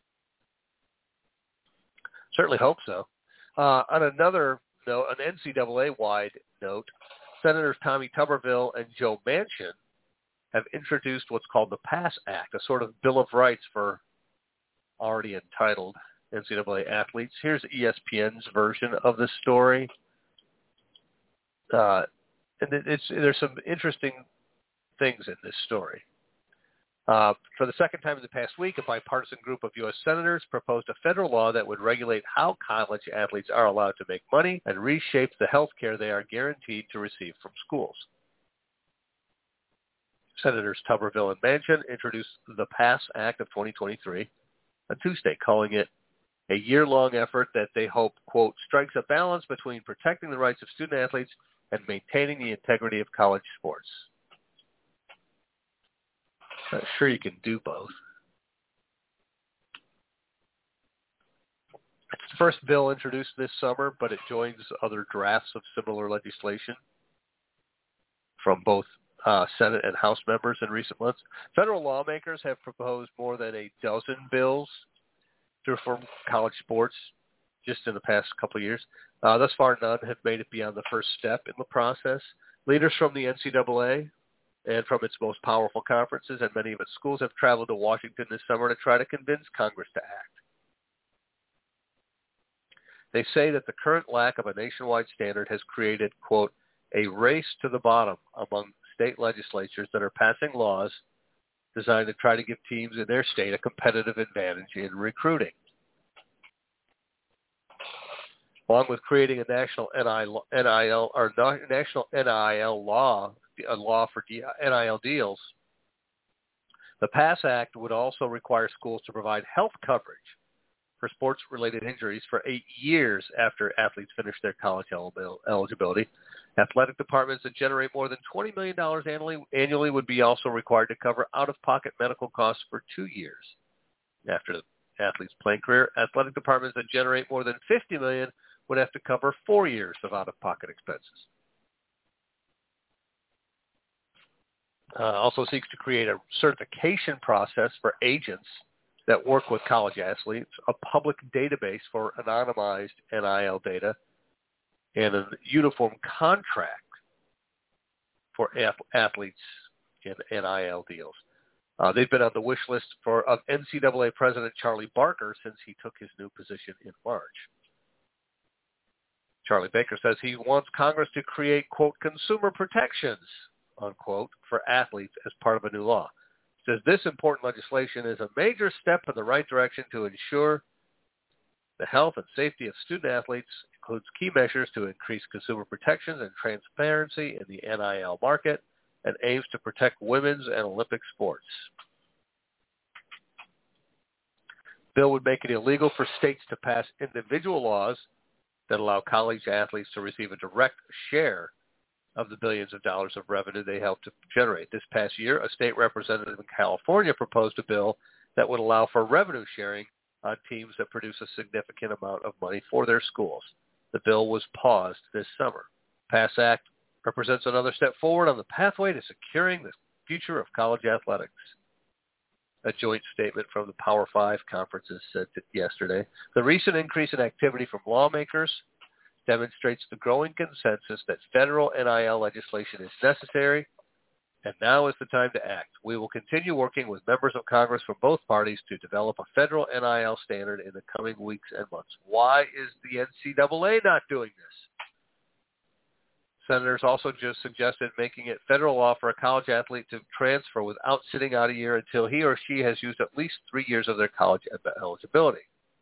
Certainly hope so. Uh, on another note, an N C double A-wide note, Senators Tommy Tuberville and Joe Manchin have introduced what's called the PASS Act, a sort of Bill of Rights for already entitled N C double A athletes. Here's E S P N's version of the story. Uh, and it, it's there's some interesting things in this story. Uh, for the second time in the past week, a bipartisan group of U S senators proposed a federal law that would regulate how college athletes are allowed to make money and reshape the health care they are guaranteed to receive from schools. Senators Tuberville and Manchin introduced the PASS Act of twenty twenty-three on Tuesday, calling it a year-long effort that they hope, quote, strikes a balance between protecting the rights of student athletes and maintaining the integrity of college sports. Not sure you can do both. It's the first bill introduced this summer, but it joins other drafts of similar legislation from both uh, Senate and House members in recent months. Federal lawmakers have proposed more than a dozen bills to reform college sports just in the past couple of years. Uh, thus far, none have made it beyond the first step in the process. Leaders from the N C double A and from its most powerful conferences and many of its schools have traveled to Washington this summer to try to convince Congress to act. They say that the current lack of a nationwide standard has created, quote, a race to the bottom among state legislatures that are passing laws designed to try to give teams in their state a competitive advantage in recruiting. Along with creating a national N I L or national N I L law, a law for N I L deals, the PASS Act would also require schools to provide health coverage for sports-related injuries for eight years after athletes finish their college eligibility. Athletic departments that generate more than twenty million dollars annually, annually would be also required to cover out-of-pocket medical costs for two years after the athlete's playing career. Athletic departments that generate more than fifty million dollars would have to cover four years of out-of-pocket expenses. Uh, also seeks to create a certification process for agents that work with college athletes, a public database for anonymized N I L data, and a uniform contract for athletes in N I L deals. Uh, they've been on the wish list for of N C double A President Charlie Barker since he took his new position in March. Charlie Baker says he wants Congress to create, quote, consumer protections, unquote, for athletes as part of a new law. He says this important legislation is a major step in the right direction to ensure the health and safety of student athletes, includes key measures to increase consumer protections and transparency in the N I L market, and aims to protect women's and Olympic sports. The bill would make it illegal for states to pass individual laws that allow college athletes to receive a direct share of the billions of dollars of revenue they help to generate. This past year, a state representative in California proposed a bill that would allow for revenue sharing on teams that produce a significant amount of money for their schools. The bill was paused this summer. PASS Act represents another step forward on the pathway to securing the future of college athletics. a joint statement from the Power Five conferences said yesterday. The recent increase in activity from lawmakers demonstrates the growing consensus that federal N I L legislation is necessary, and now is the time to act. We will continue working with members of Congress from both parties to develop a federal N I L standard in the coming weeks and months. Why is the N C double A not doing this? Senators also just suggested making it federal law for a college athlete to transfer without sitting out a year until he or she has used at least three years of their college eligibility.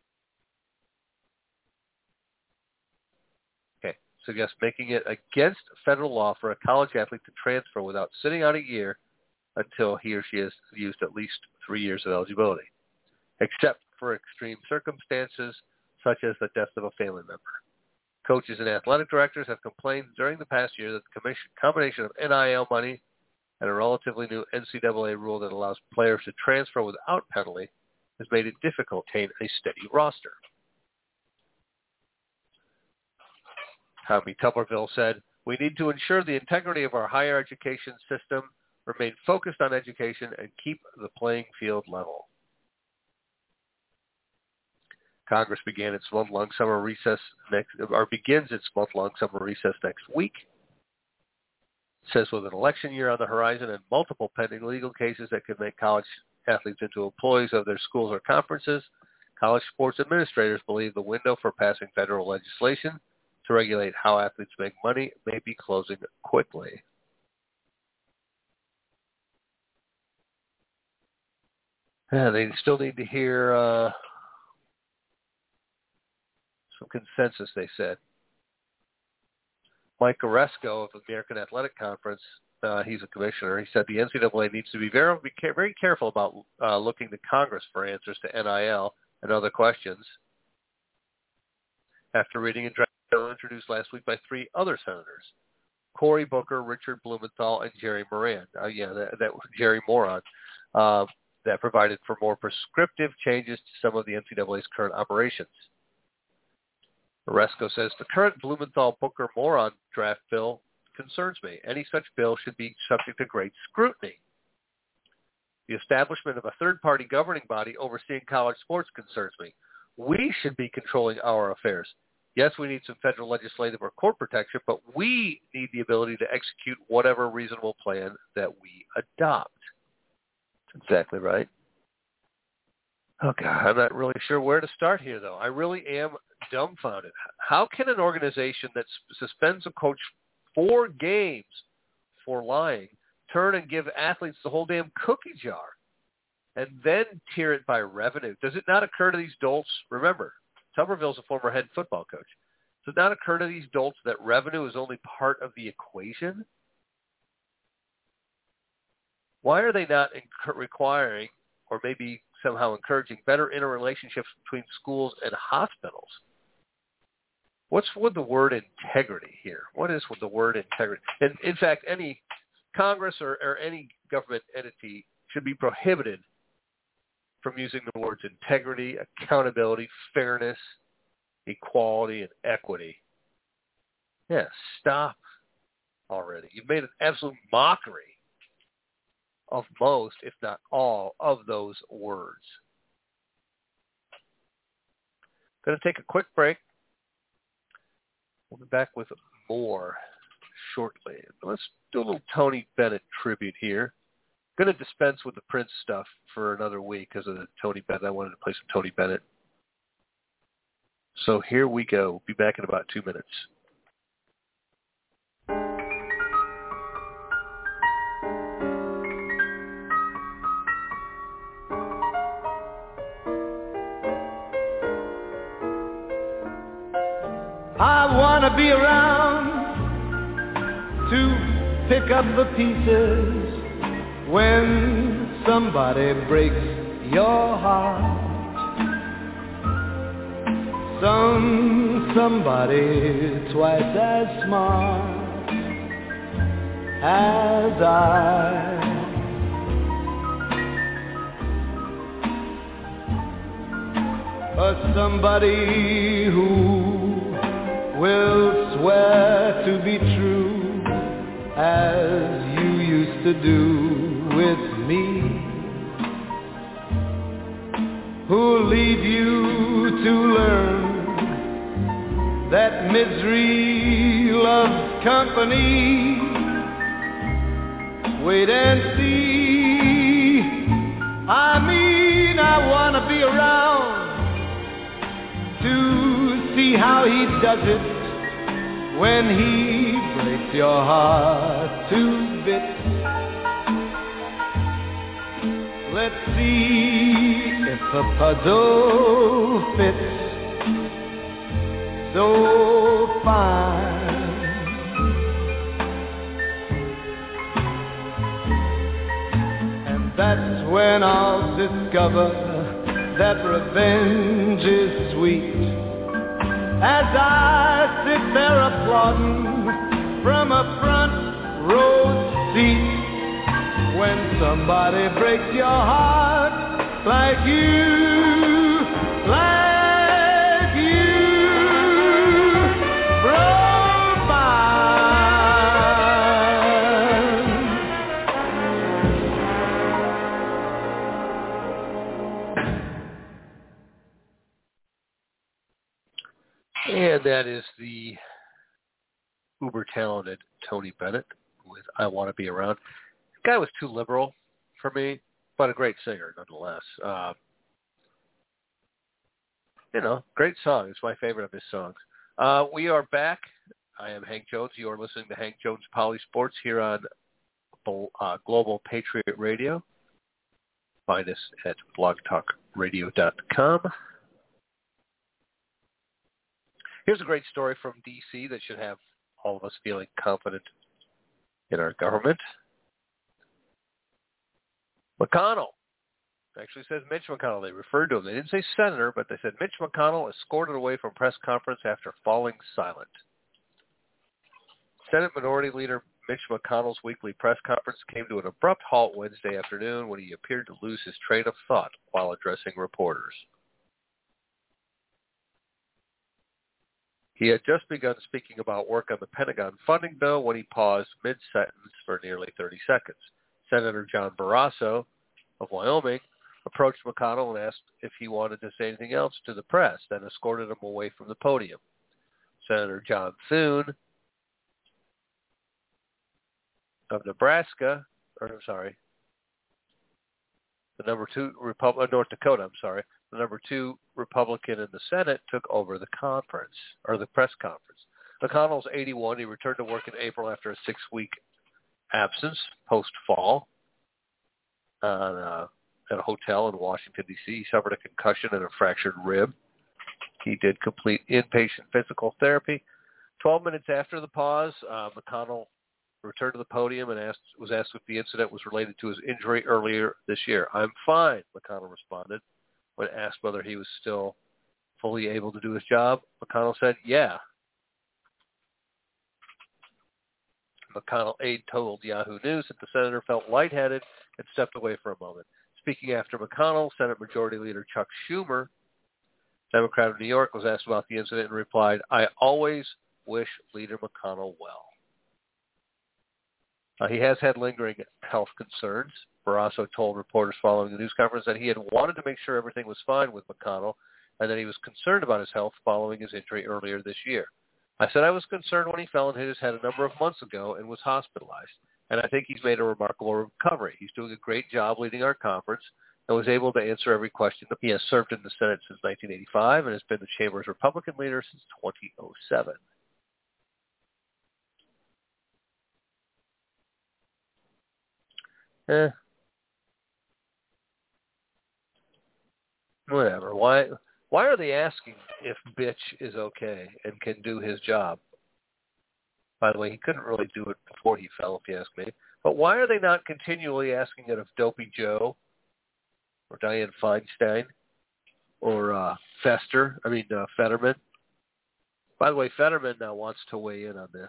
Okay, suggest making it against federal law for a college athlete to transfer without sitting out a year until he or she has used at least three years of eligibility, except for extreme circumstances such as the death of a family member. Coaches and athletic directors have complained during the past year that the combination of N I L money and a relatively new N C double A rule that allows players to transfer without penalty has made it difficult to maintain a steady roster. Tommy Tuberville said, "We need to ensure the integrity of our higher education system, remain focused on education, and keep the playing field level." Congress began its month-long summer recess next, or begins its month-long summer recess next week. It says with an election year on the horizon and multiple pending legal cases that could make college athletes into employees of their schools or conferences, college sports administrators believe the window for passing federal legislation to regulate how athletes make money may be closing quickly. Yeah, they still need to hear uh, some consensus, they said. Mike Oresco of the American Athletic Conference, uh, he's a commissioner, he said the N C double A needs to be very, be very careful about uh, looking to Congress for answers to N I L and other questions after reading a draft bill introduced last week by three other senators, Cory Booker, Richard Blumenthal, and Jerry Moran. Uh, yeah, that, that was Jerry Moran. Uh, that provided for more prescriptive changes to some of the N C double A's current operations. Oresco says, the current Blumenthal-Booker-Moran draft bill concerns me. Any such bill should be subject to great scrutiny. The establishment of a third-party governing body overseeing college sports concerns me. We should be controlling our affairs. Yes, we need some federal legislative or court protection, but we need the ability to execute whatever reasonable plan that we adopt. That's exactly right. Oh, God, I'm not really sure where to start here, though. I really am dumbfounded. How can an organization that suspends a coach four games for lying turn and give athletes the whole damn cookie jar and then tier it by revenue? Does it not occur to these dolts? Remember, Tuberville's a former head football coach. Does it not occur to these dolts that revenue is only part of the equation? Why are they not inc- requiring or maybe somehow encouraging better interrelationships between schools and hospitals? What's with the word integrity here? What is with the word integrity? And in fact, any Congress or, or any government entity should be prohibited from using the words integrity, accountability, fairness, equality, and equity. Yeah, stop already. You've made an absolute mockery of most, if not all, of those words. Going to take a quick break. We'll be back with more shortly. Let's do a little Tony Bennett tribute here. I'm going to dispense with the Prince stuff for another week because of the Tony Bennett. I wanted to play some Tony Bennett. So here we go. We'll be back in about two minutes. I want to be around to pick up the pieces when somebody breaks your heart. Some somebody twice as smart as I. But somebody who will swear to be true as you used to do with me. to learn that misery loves company. Wait and see. I mean, I want to be around to see how he does it when he breaks your heart to bits. Let's see if the puzzle fits so fine. And that's when I'll discover that revenge is sweet, as I sit there applauding from a front row seat. When somebody breaks your heart like you, like you broke mine. And that is the uber talented Tony Bennett with I Want to Be Around. The guy was too liberal for me, but a great singer nonetheless. Uh, you know, great song. It's my favorite of his songs. Uh, we are back. I am Hank Jones. You are listening to Hank Jones Poly Sports here on uh, Global Patriot Radio. Find us at blog talk radio dot com. Here's a great story from D C that should have all of us feeling confident in our government. McConnell. Actually says Mitch McConnell. They referred to him. They didn't say senator, but they said Mitch McConnell escorted away from press conference after falling silent. Senate Minority Leader Mitch McConnell's weekly press conference came to an abrupt halt Wednesday afternoon when he appeared to lose his train of thought while addressing reporters. He had just begun speaking about work on the Pentagon funding bill when he paused mid-sentence for nearly thirty seconds. Senator John Barrasso of Wyoming approached McConnell and asked if he wanted to say anything else to the press, then escorted him away from the podium. Senator John Thune of Nebraska, or I'm sorry, the number two Republic, North Dakota, I'm sorry, the number two Republican in the Senate took over the conference, or the press conference. McConnell's eighty-one. He returned to work in April after a six-week absence post-fall on, uh, at a hotel in Washington, D C He suffered a concussion and a fractured rib. He did complete inpatient physical therapy. Twelve minutes after the pause, uh, McConnell returned to the podium and asked, was asked if the incident was related to his injury earlier this year. I'm fine, McConnell responded. When asked whether he was still fully able to do his job, McConnell said, yeah. McConnell aide told Yahoo News that the senator felt lightheaded and stepped away for a moment. Speaking after McConnell, Senate Majority Leader Chuck Schumer, Democrat of New York, was asked about the incident and replied, I always wish Leader McConnell well. Uh, he has had lingering health concerns. Barrasso told reporters following the news conference that he had wanted to make sure everything was fine with McConnell and that he was concerned about his health following his injury earlier this year. I said I was concerned when he fell and hit his head a number of months ago and was hospitalized, and I think he's made a remarkable recovery. He's doing a great job leading our conference and was able to answer every question. He has served in the Senate since nineteen eighty-five and has been the Chamber's Republican leader since twenty oh seven. Eh. Whatever. Why why are they asking if bitch is okay and can do his job? By the way, he couldn't really do it before he fell, if you ask me. But why are they not continually asking it of Dopey Joe or Dianne Feinstein or uh, Fester? I mean, uh, Fetterman. By the way, Fetterman now wants to weigh in on this.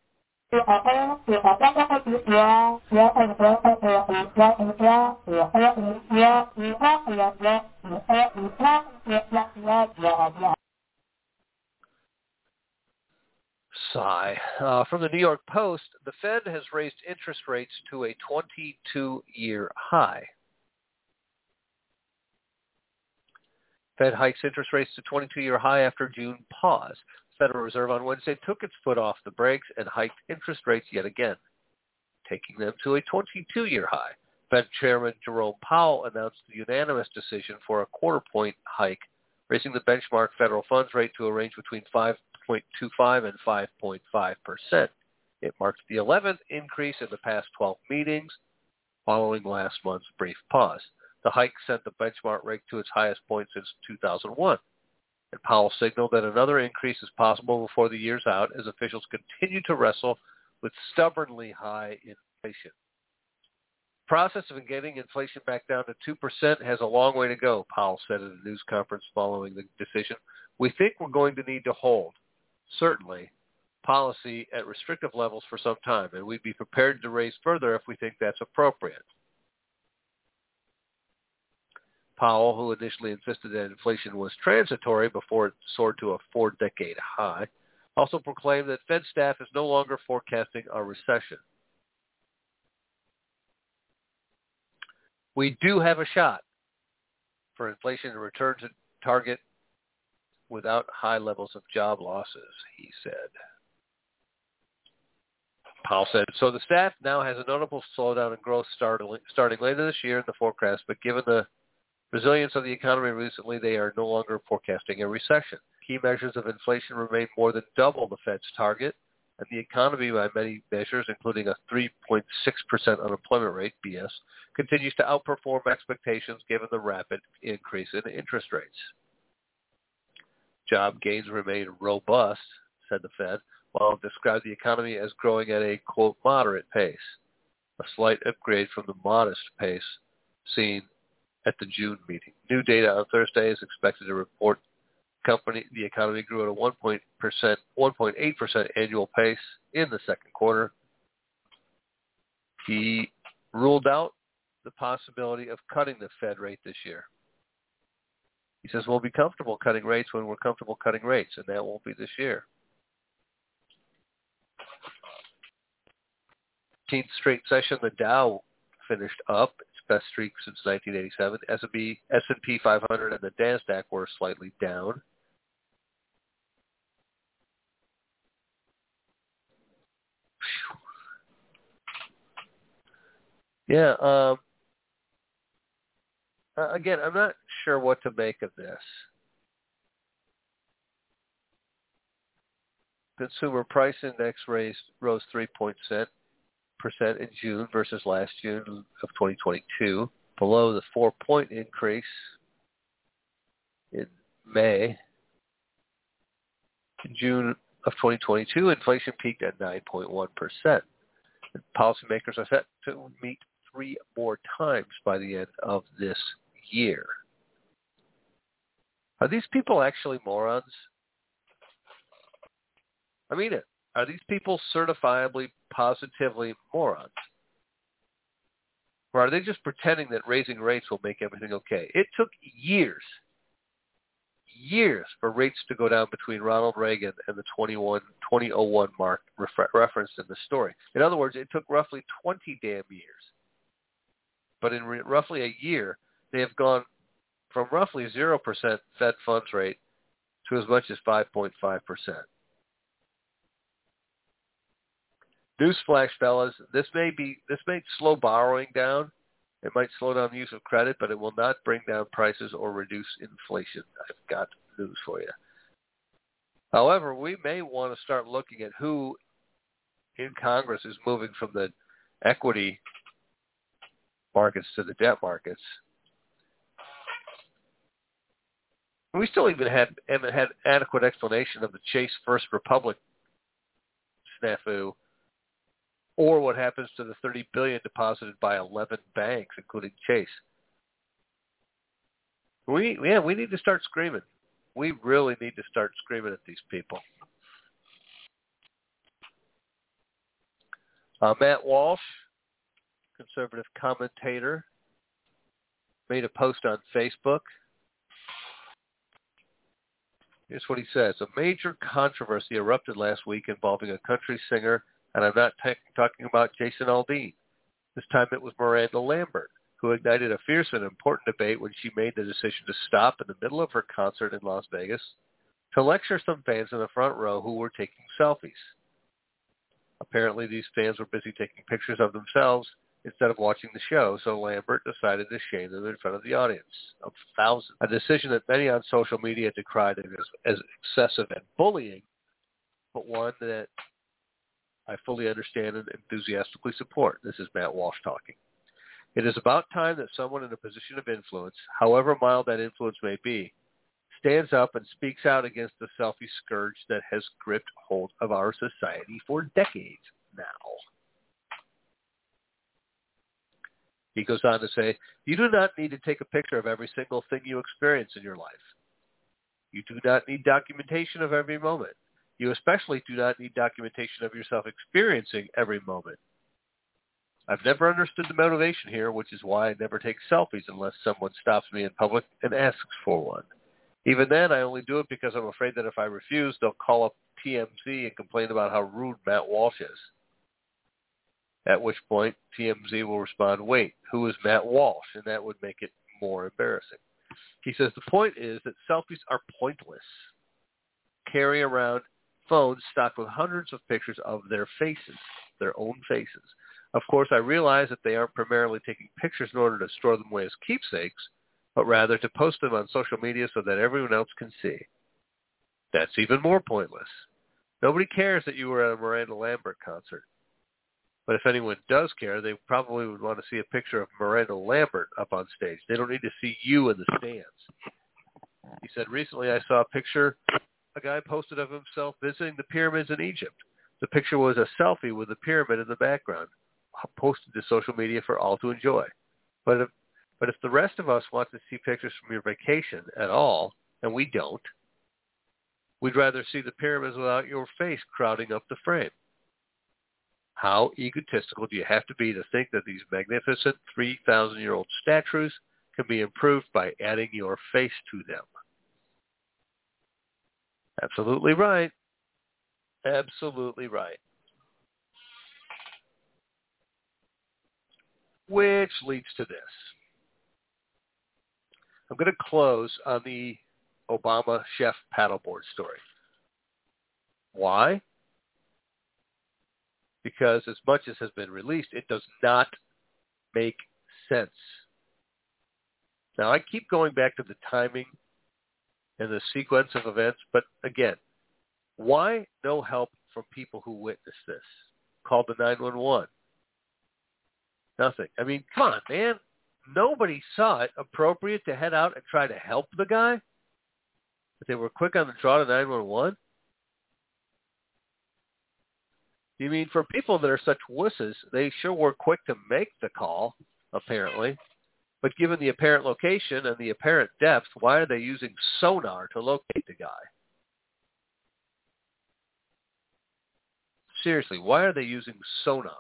Sigh. Uh, from the New York Post, the Fed has raised interest rates to a twenty-two-year high. Fed hikes interest rates to twenty-two-year high after June pause. Federal Reserve on Wednesday took its foot off the brakes and hiked interest rates yet again, taking them to a twenty-two-year high. Fed Chairman Jerome Powell announced the unanimous decision for a quarter-point hike, raising the benchmark federal funds rate to a range between five point two five and five point five percent. It marked the eleventh increase in the past twelve meetings, following last month's brief pause. The hike sent the benchmark rate to its highest point since two thousand one. And Powell signaled that another increase is possible before the year's out as officials continue to wrestle with stubbornly high inflation. The process of getting inflation back down to two percent has a long way to go, Powell said at a news conference following the decision. We think we're going to need to hold, certainly, policy at restrictive levels for some time, and we'd be prepared to raise further if we think that's appropriate. Powell, who initially insisted that inflation was transitory before it soared to a four-decade high, also proclaimed that Fed staff is no longer forecasting a recession. We do have a shot for inflation to return to target without high levels of job losses, he said. Powell said, so the staff now has a notable slowdown in growth starting, starting later this year in the forecast, but given the resilience of the economy recently, they are no longer forecasting a recession. Key measures of inflation remain more than double the Fed's target, and the economy, by many measures, including a three point six percent unemployment rate, B S, continues to outperform expectations given the rapid increase in interest rates. Job gains remain robust, said the Fed, while it described the economy as growing at a, quote, moderate pace, a slight upgrade from the modest pace seen at the June meeting. New data on Thursday is expected to report company the economy grew at a one point eight percent annual pace in the second quarter. He ruled out the possibility of cutting the Fed rate this year. He says we'll be comfortable cutting rates when we're comfortable cutting rates, and that won't be this year. fifteenth straight session, the Dow finished up, its best streak since nineteen eighty-seven. S and P five hundred and the NASDAQ were slightly down. Yeah, um, uh, again, I'm not sure what to make of this. Consumer price index raised, rose three percent in June versus last June of twenty twenty-two, below the four-point increase in May. In June of twenty twenty-two, inflation peaked at nine point one percent. And policymakers are set to meet three more times by the end of this year. Are these people actually morons? I mean it. Are these people certifiably, positively morons? Or are they just pretending that raising rates will make everything okay? It took years, years for rates to go down between Ronald Reagan and the twenty oh one mark refer- referenced in the story. In other words, it took roughly twenty damn years. But in re- roughly a year, they have gone from roughly zero percent Fed funds rate to as much as five point five percent. Newsflash, fellas, this may be this may slow borrowing down. It might slow down the use of credit, but it will not bring down prices or reduce inflation. I've got news for you. However, we may want to start looking at who in Congress is moving from the equity markets to the debt markets. We still even have, haven't had adequate explanation of the Chase First Republic snafu, or what happens to the thirty billion dollars deposited by eleven banks, including Chase. We yeah, we need to start screaming. We really need to start screaming at these people. Uh, Matt Walsh, conservative commentator, made a post on Facebook. Here's what he says. A major controversy erupted last week involving a country singer, and I'm not t- talking about Jason Aldean. This time it was Miranda Lambert, who ignited a fierce and important debate when she made the decision to stop in the middle of her concert in Las Vegas to lecture some fans in the front row who were taking selfies. Apparently, these fans were busy taking pictures of themselves instead of watching the show, so Lambert decided to shame them in front of the audience of thousands, a decision that many on social media decried as, as excessive and bullying, but one that I fully understand and enthusiastically support. This is Matt Walsh talking. It is about time that someone in a position of influence, however mild that influence may be, stands up and speaks out against the selfie scourge that has gripped hold of our society for decades now. He goes on to say, you do not need to take a picture of every single thing you experience in your life. You do not need documentation of every moment. You especially do not need documentation of yourself experiencing every moment. I've never understood the motivation here, which is why I never take selfies unless someone stops me in public and asks for one. Even then, I only do it because I'm afraid that if I refuse, they'll call up T M Z and complain about how rude Matt Walsh is. At which point, T M Z will respond, wait, who is Matt Walsh? And that would make it more embarrassing. He says the point is that selfies are pointless. Carry around phones stocked with hundreds of pictures of their faces, their own faces. Of course, I realize that they aren't primarily taking pictures in order to store them away as keepsakes, but rather to post them on social media so that everyone else can see. That's even more pointless. Nobody cares that you were at a Miranda Lambert concert. But if anyone does care, they probably would want to see a picture of Miranda Lambert up on stage. They don't need to see you in the stands. He said, recently I saw a picture a guy posted of himself visiting the pyramids in Egypt. The picture was a selfie with the pyramid in the background, posted to social media for all to enjoy. But if, but if the rest of us want to see pictures from your vacation at all, and we don't, we'd rather see the pyramids without your face crowding up the frame. How egotistical do you have to be to think that these magnificent three thousand year old statues can be improved by adding your face to them? Absolutely right. Absolutely right. Which leads to this. I'm going to close on the Obama chef paddleboard story. Why? Because as much as has been released, it does not make sense. Now, I keep going back to the timing and the sequence of events, but again, why no help from people who witnessed this? Called the nine one one. Nothing. I mean, come on, man. Nobody saw it appropriate to head out and try to help the guy? But they were quick on the draw to nine one one? You mean for people that are such wusses, they sure were quick to make the call, apparently. But given the apparent location and the apparent depth, why are they using sonar to locate the guy? Seriously, why are they using sonar?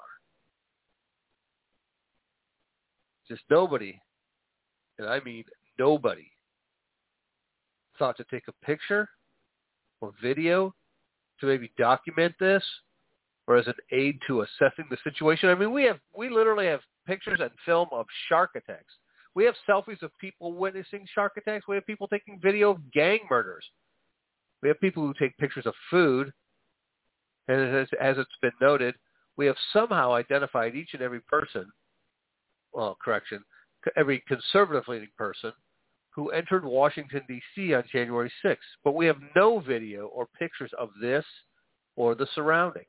Just nobody, and I mean nobody, thought to take a picture or video to maybe document this or as an aid to assessing the situation. I mean, we have we literally have pictures and film of shark attacks. We have selfies of people witnessing shark attacks. We have people taking video of gang murders. We have people who take pictures of food. And as, as it's been noted, we have somehow identified each and every person, well, correction, every conservative-leaning person who entered Washington, D C on January sixth. But we have no video or pictures of this or the surroundings.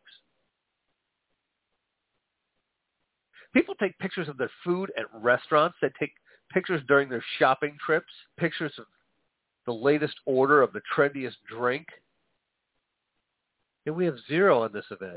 People take pictures of their food at restaurants. They take pictures during their shopping trips, pictures of the latest order of the trendiest drink. And we have zero on this event.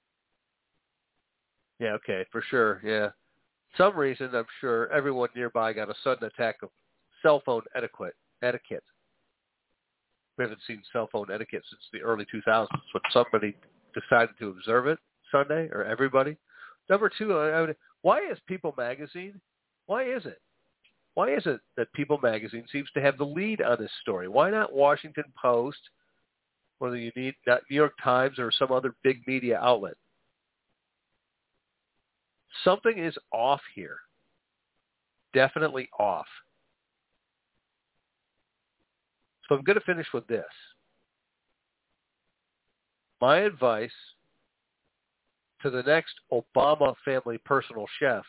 Yeah, okay, for sure, yeah. Some reason, I'm sure, everyone nearby got a sudden attack of cell phone etiquette. etiquette. We haven't seen cell phone etiquette since the early two thousands, but somebody decided to observe it Sunday, or everybody. Number two, I would, why is People Magazine, why is it? Why is it that People Magazine seems to have the lead on this story? Why not Washington Post, or the New York Times, or some other big media outlet? Something is off here. definitely off. So I'm going to finish with this. My advice to the next Obama family personal chef: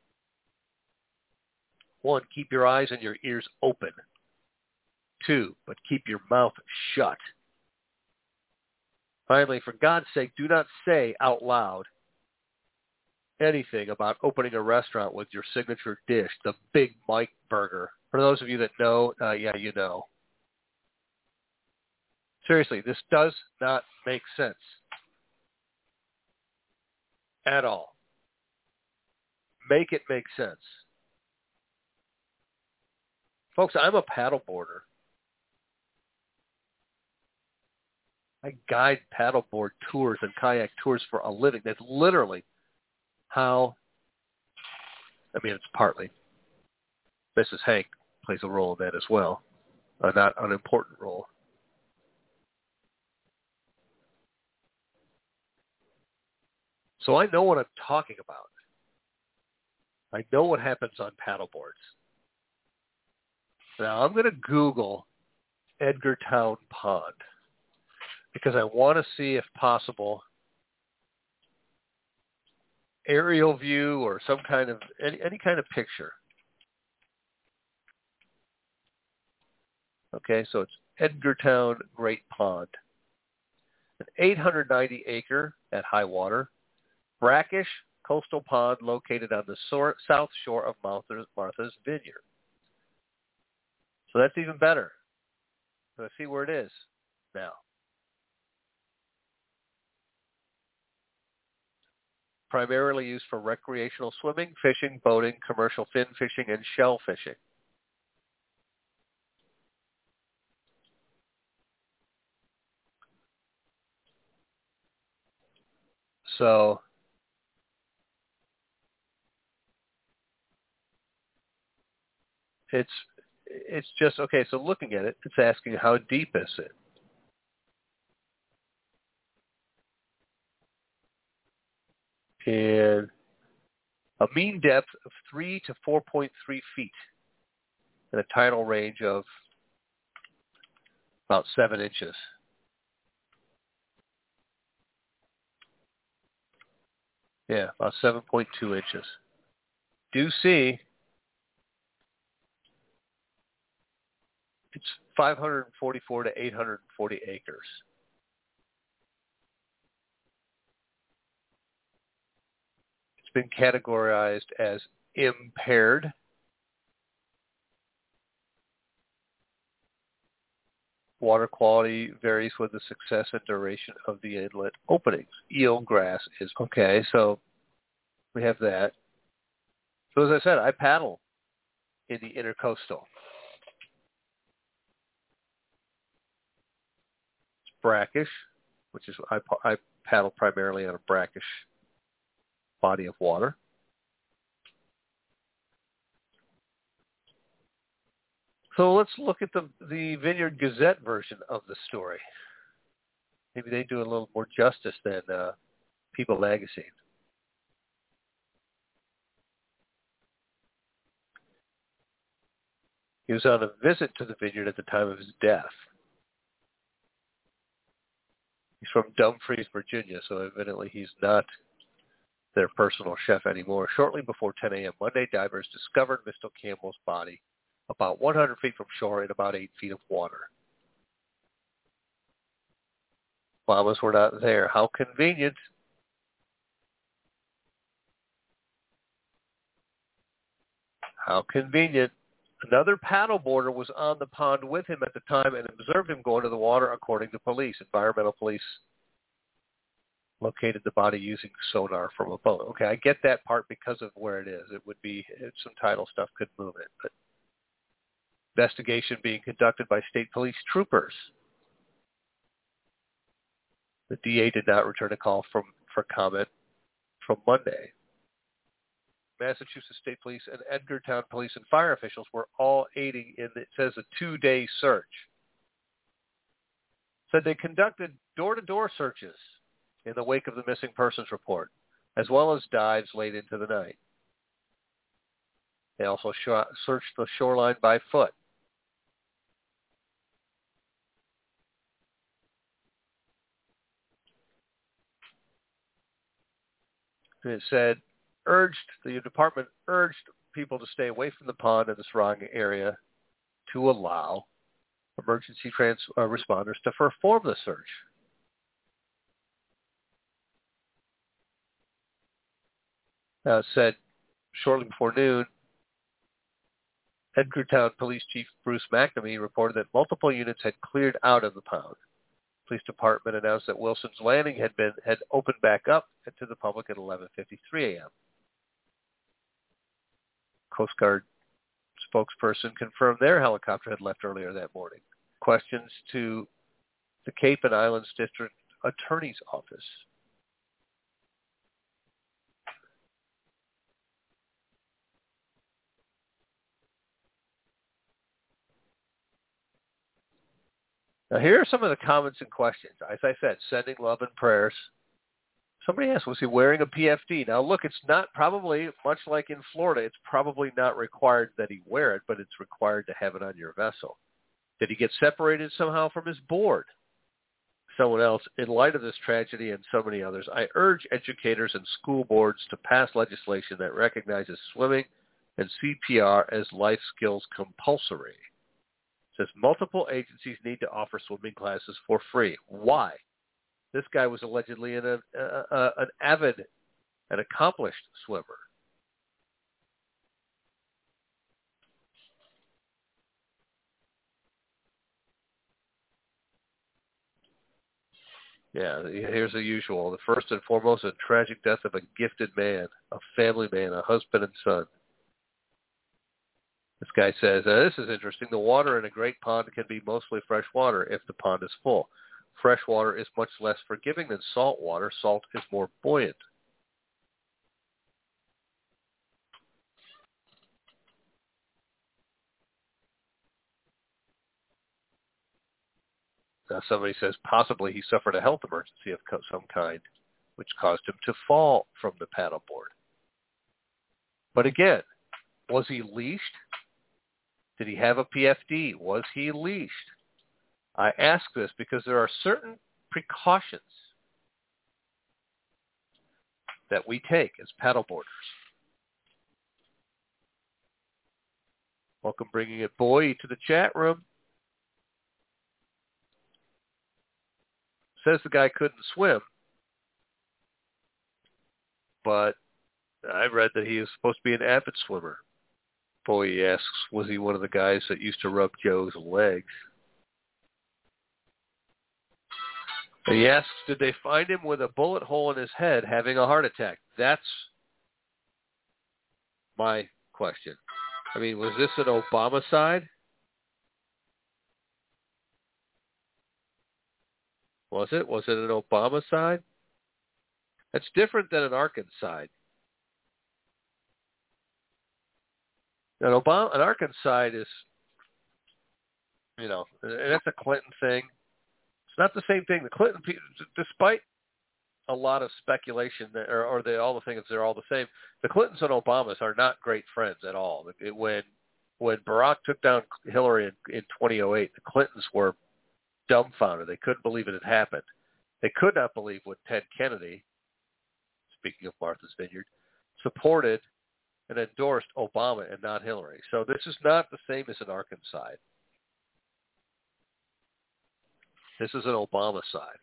one, keep your eyes and your ears open. Two, but keep your mouth shut. Finally, for God's sake, do not say out loud anything about opening a restaurant with your signature dish, the Big Mike Burger. For those of you that know, uh, yeah, you know. Seriously, this does not make sense at all. Make it make sense. Folks, I'm a paddleboarder. I guide paddleboard tours and kayak tours for a living. That's literally how, I mean, it's partly. Missus Hank plays a role in that as well, a not unimportant role. So I know what I'm talking about. I know what happens on paddleboards. Now I'm going to Google Edgartown Pond because I want to see, if possible, aerial view or some kind of, any, any kind of picture. Okay, so it's Edgartown Great Pond. An eight hundred ninety acre at high water, brackish coastal pond located on the sor- south shore of Martha's, Martha's Vineyard. So that's even better. Let's see where it is now. Primarily used for recreational swimming, fishing, boating, commercial fin fishing, and shell fishing. So it's it's just, okay, so looking at it, it's asking how deep is it? And a mean depth of three to four point three feet and a tidal range of about seven inches. Yeah, about seven point two inches. Do see it's five hundred forty-four to eight hundred forty acres. It's been categorized as impaired. Water quality varies with the success and duration of the inlet openings. Eelgrass is okay, so we have that. So as I said, I paddle in the intercoastal. It's brackish, which is I, I paddle primarily on a brackish body of water. So let's look at the, the Vineyard Gazette version of the story. Maybe they do a little more justice than uh, People magazine. He was on a visit to the vineyard at the time of his death. He's from Dumfries, Virginia, so evidently he's not their personal chef anymore. Shortly before ten a.m. Monday, divers discovered Mister Campbell's body about one hundred feet from shore in about eight feet of water. Llamas were not there. How convenient. How convenient. Another paddleboarder was on the pond with him at the time and observed him go into the water, according to police. Environmental police located the body using sonar from a boat. Okay, I get that part because of where it is. It would be, some tidal stuff could move it. But investigation being conducted by state police troopers. The D A did not return a call from for comment from Monday. Massachusetts State Police and Edgartown Police and fire officials were all aiding in, it says, a two-day search. Said they conducted door-to-door searches in the wake of the missing persons report, as well as dives late into the night. They also sh- searched the shoreline by foot. It said, urged, the department urged people to stay away from the pond and the surrounding area to allow emergency trans- uh, responders to perform the search. Uh, said shortly before noon, Edgartown Police Chief Bruce McNamee reported that multiple units had cleared out of the pond. Police department announced that Wilson's Landing had been had opened back up to the public at eleven fifty-three a.m. Coast Guard spokesperson confirmed their helicopter had left earlier that morning. Questions to the Cape and Islands District Attorney's Office. Now, here are some of the comments and questions. As I said, sending love and prayers. Somebody asked, was he wearing a P F D? Now, look, it's not probably, much like in Florida, it's probably not required that he wear it, but it's required to have it on your vessel. Did he get separated somehow from his board? Someone else, in light of this tragedy and so many others, I urge educators and school boards to pass legislation that recognizes swimming and C P R as life skills compulsory. It says multiple agencies need to offer swimming classes for free. Why? This guy was allegedly an, uh, uh, an avid and accomplished swimmer. Yeah, here's the usual. The first and foremost, a tragic death of a gifted man, a family man, a husband and son. This guy says, uh, this is interesting. The water in a great pond can be mostly fresh water if the pond is full. Fresh water is much less forgiving than salt water. Salt is more buoyant. Now somebody says possibly he suffered a health emergency of some kind, which caused him to fall from the paddleboard. But again, was he leashed? Did he have a P F D? Was he leashed? I ask this because there are certain precautions that we take as paddleboarders. Welcome bringing it, boy, to the chat room. Says the guy couldn't swim, but I read that he is supposed to be an avid swimmer. Boy asks, was he one of the guys that used to rub Joe's legs? And he asks, did they find him with a bullet hole in his head having a heart attack? That's my question. I mean, was this an Obama-cide? Was it? Was it an Obama-cide? That's different than an Arkansas-cide. An Obama, an Arkansas-cide is, you know, and that's a Clinton thing. It's not the same thing. The Clinton, despite a lot of speculation, that, or, or they all the things they're all the same. The Clintons and Obamas are not great friends at all. It, when when Barack took down Hillary in, in two thousand eight, the Clintons were dumbfounded. They couldn't believe it had happened. They could not believe what Ted Kennedy, speaking of Martha's Vineyard, supported and endorsed Obama and not Hillary. So this is not the same as an Arkansas. This is an Obama side.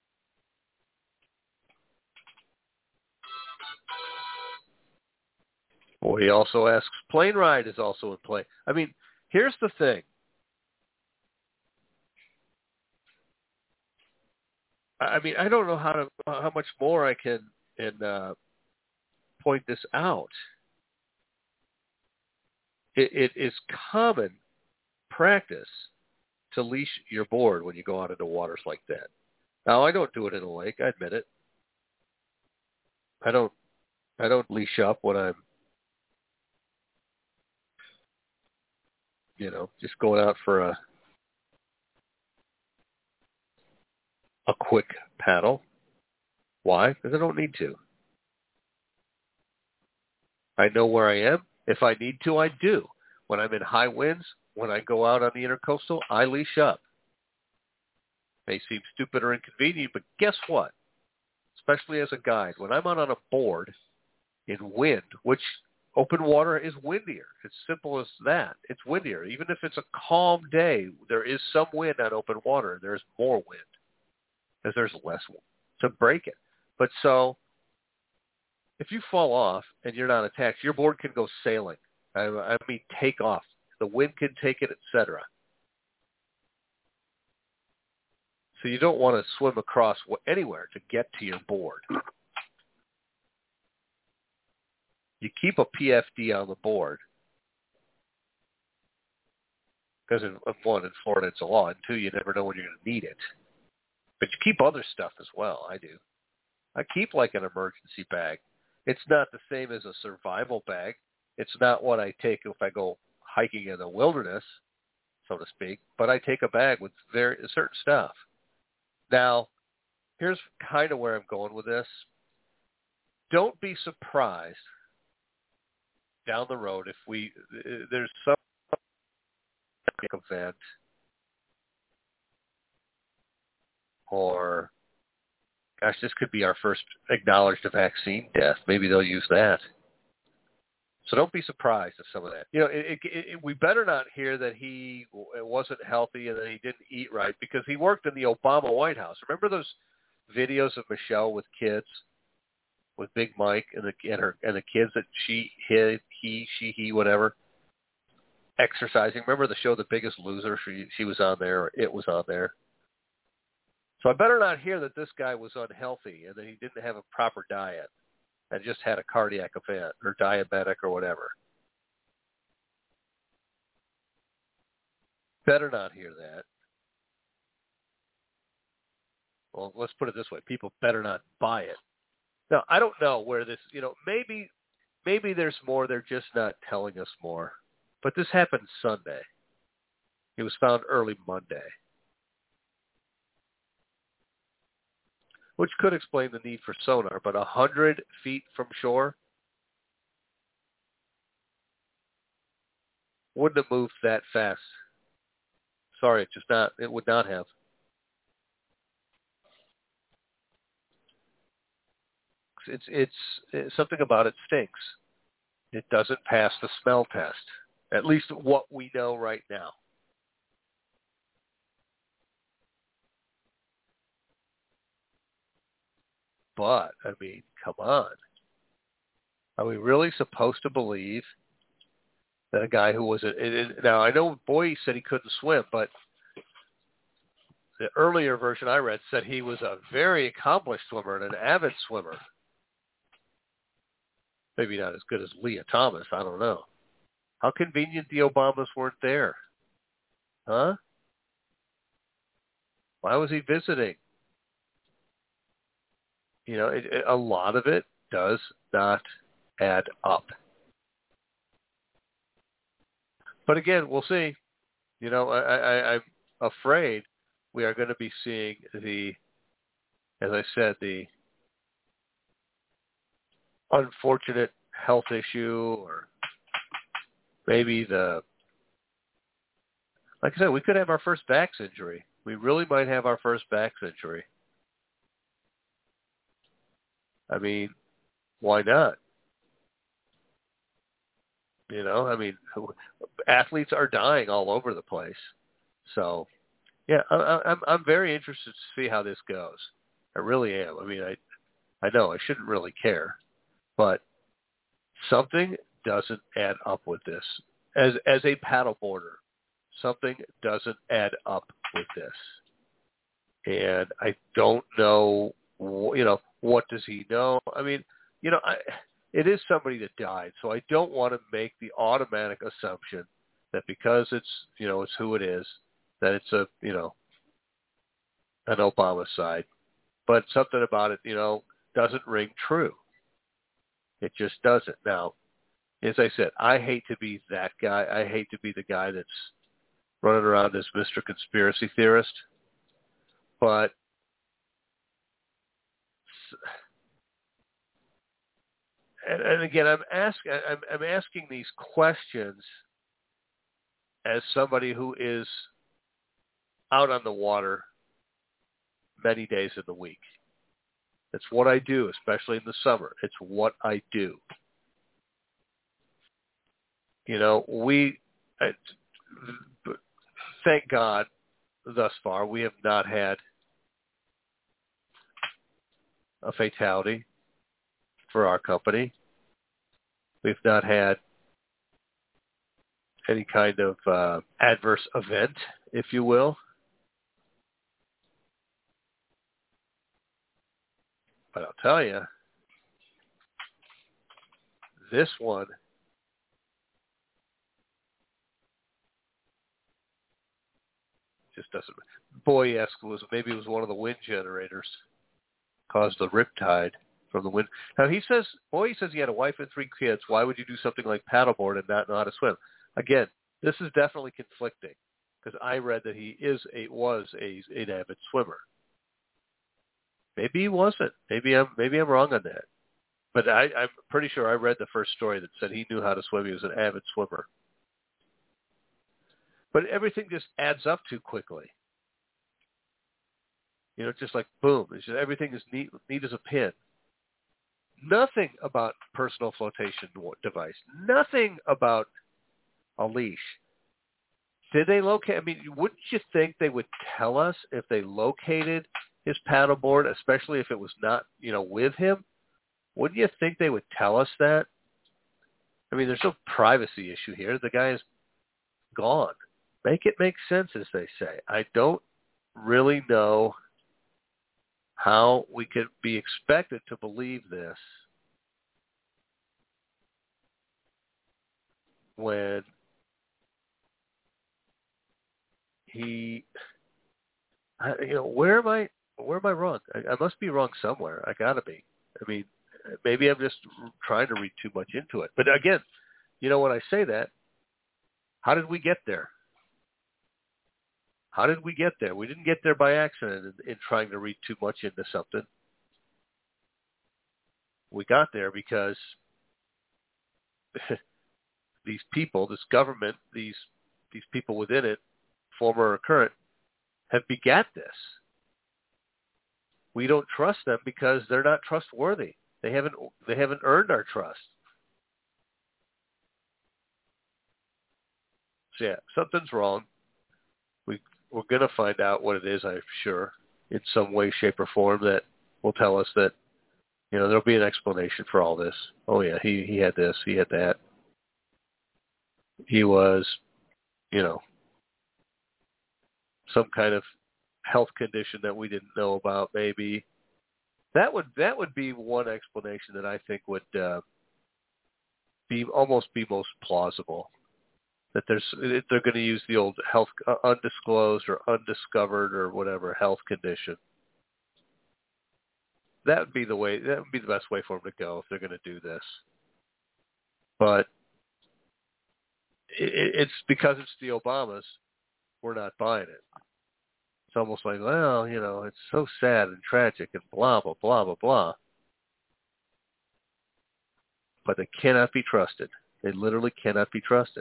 Well, he also asks, plane ride is also in play. I mean, here's the thing. I mean, I don't know how to how much more I can and uh, point this out. It, it is common practice to leash your board when you go out into waters like that. Now, I don't do it in a lake. I admit it. I don't. I don't leash up when I'm, you know, just going out for a a quick paddle. Why? Because I don't need to. I know where I am. If I need to, I do. When I'm in high winds, when I go out on the intercoastal, I leash up. May seem stupid or inconvenient, but guess what? Especially as a guide, when I'm out on a board in wind, which open water is windier. It's simple as that. It's windier. Even if it's a calm day, there is some wind on open water. There's more wind because there's less to break it. But so if you fall off and you're not attached, your board can go sailing. I, I mean, take off. The wind can take it, et cetera. So you don't want to swim across anywhere to get to your board. You keep a P F D on the board because, in, one, in Florida it's a law, and two, you never know when you're going to need it. But you keep other stuff as well. I do. I keep like an emergency bag. It's not the same as a survival bag. It's not what I take if I go hiking in the wilderness, so to speak, but I take a bag with very certain stuff. Now, here's kind of where I'm going with this. Don't be surprised down the road if we there's some event or, gosh, this could be our first acknowledged vaccine death. Maybe they'll use that. So don't be surprised at some of that. You know, it, it, it, we better not hear that he wasn't healthy and that he didn't eat right because he worked in the Obama White House. Remember those videos of Michelle with kids, with Big Mike and the and her and the kids that she, he, he, she, he, whatever, exercising. Remember the show The Biggest Loser? She she was on there. Or it was on there. So I better not hear that this guy was unhealthy and that he didn't have a proper diet and just had a cardiac event or diabetic or whatever. Better not hear that. Well, let's put it this way. People better not buy it. Now, I don't know where this, you know, maybe maybe there's more. They're just not telling us more. But this happened Sunday. He was found early Monday, which could explain the need for sonar, but one hundred feet from shore wouldn't have moved that fast. Sorry, it just not, it would not have. It's, it's, it's something about it stinks. It doesn't pass the smell test, at least what we know right now. But, I mean, come on. Are we really supposed to believe that a guy who was a... It, it, now, I know Boye said he couldn't swim, but the earlier version I read said he was a very accomplished swimmer and an avid swimmer. Maybe not as good as Leah Thomas. I don't know. How convenient the Obamas weren't there. Huh? Why was he visiting? You know, it, it, a lot of it does not add up. But again, we'll see. You know, I, I, I'm afraid we are going to be seeing the, as I said, the unfortunate health issue, or maybe the, like I said, we could have our first back injury. We really might have our first back injury. I mean, why not? You know, I mean, athletes are dying all over the place. So, yeah, I, I'm I'm very interested to see how this goes. I really am. I mean, I I know I shouldn't really care, but something doesn't add up with this. As as a paddleboarder, something doesn't add up with this, and I don't know. You know, what does he know? I mean, you know, I, it is somebody that died, so I don't want to make the automatic assumption that because it's, you know, it's who it is, that it's a, you know, an Obama side. But something about it, you know, doesn't ring true. It just doesn't. Now, as I said, I hate to be that guy. I hate to be the guy that's running around as Mister Conspiracy Theorist. But and, and again, I'm ask I'm, I'm asking these questions as somebody who is out on the water many days of the week. It's what I do, especially in the summer. It's what I do. You know, we, I, thank God, thus far, we have not had a fatality for our company. We've not had any kind of uh, adverse event, if you will. But I'll tell you, this one just doesn't. Boy asked was maybe it was one of the wind generators caused the riptide from the wind. Now he says, boy, he says he had a wife and three kids. Why would you do something like paddleboard and not know how to swim? Again, this is definitely conflicting because I read that he is a was a an avid swimmer. Maybe he wasn't. Maybe I'm maybe I'm wrong on that. But I, I'm pretty sure I read the first story that said he knew how to swim. He was an avid swimmer. But everything just adds up too quickly. You know, just like boom. It's just, everything is neat, neat as a pin. Nothing about personal flotation device. Nothing about a leash. Did they locate? I mean, wouldn't you think they would tell us if they located his paddleboard, especially if it was not, you know, with him? Wouldn't you think they would tell us that? I mean, there's no privacy issue here. The guy is gone. Make it make sense, as they say. I don't really know how we could be expected to believe this when he, you know, where am I? Where am I wrong? I, I must be wrong somewhere. I gotta be. I mean, maybe I'm just trying to read too much into it. But again, you know, when I say that, how did we get there? How did we get there? We didn't get there by accident in, in trying to read too much into something. We got there because these people, this government, these these people within it, former or current, have begat this. We don't trust them because they're not trustworthy. They haven't they haven't earned our trust. So yeah, something's wrong. We we're gonna find out what it is, I'm sure, in some way, shape, or form that will tell us that, you know, there'll be an explanation for all this. Oh yeah, he he had this, he had that. He was, you know, some kind of health condition that we didn't know about, maybe. That would that would be one explanation that I think would uh, be almost be most plausible. That there's they're going to use the old health uh, undisclosed or undiscovered or whatever health condition. That would be the way. That would be the best way for them to go if they're going to do this. But it, it's because it's the Obamas, we're not buying it. It's almost like, well, you know, it's so sad and tragic and blah, blah, blah, blah, blah. But they cannot be trusted. They literally cannot be trusted.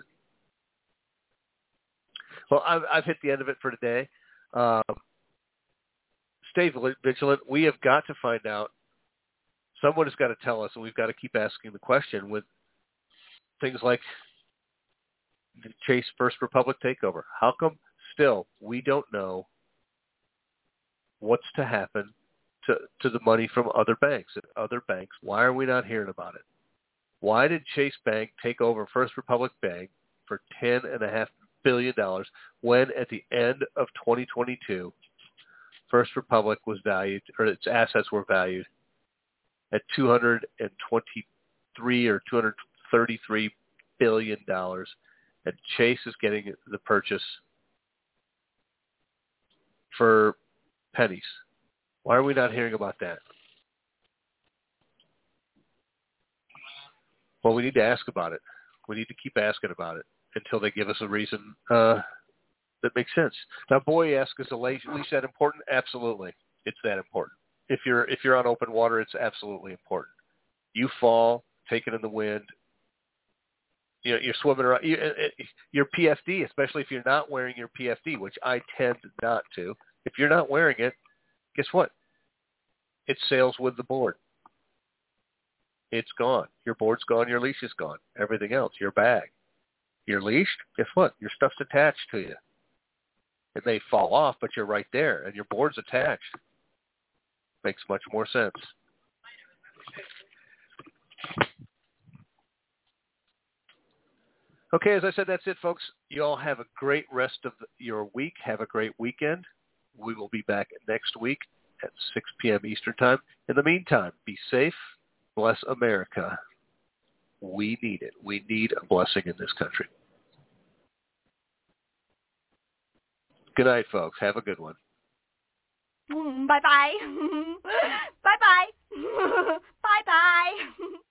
Well, I've, I've hit the end of it for today. Um, stay vigilant. We have got to find out. Someone has got to tell us, and we've got to keep asking the question with things like the Chase First Republic takeover. How come still we don't know what's to happen to, to the money from other banks? Other banks, why are we not hearing about it? Why did Chase Bank take over First Republic Bank for ten and a half billion dollars when at the end of twenty twenty-two, First Republic was valued, or its assets were valued at two hundred twenty-three or two hundred thirty-three billion dollars, and Chase is getting the purchase for pennies? Why are we not hearing about that? Well, we need to ask about it. We need to keep asking about it until they give us a reason uh, that makes sense. Now, Boy asks, is a leash that important? Absolutely, it's that important. If you're if you're on open water, it's absolutely important. You fall, taking in the wind. You know, you're swimming around. You, your P F D, especially if you're not wearing your P F D, which I tend not to. If you're not wearing it, guess what? It sails with the board. It's gone. Your board's gone. Your leash is gone. Everything else, your bag. Your leash, guess what? Your stuff's attached to you. It may fall off, but you're right there, and your board's attached. Makes much more sense. Okay, as I said, that's it, folks. You all have a great rest of your week. Have a great weekend. We will be back next week at six p.m. Eastern Time. In the meantime, be safe. Bless America. We need it. We need a blessing in this country. Good night, folks. Have a good one. Bye-bye. Bye-bye. Bye-bye.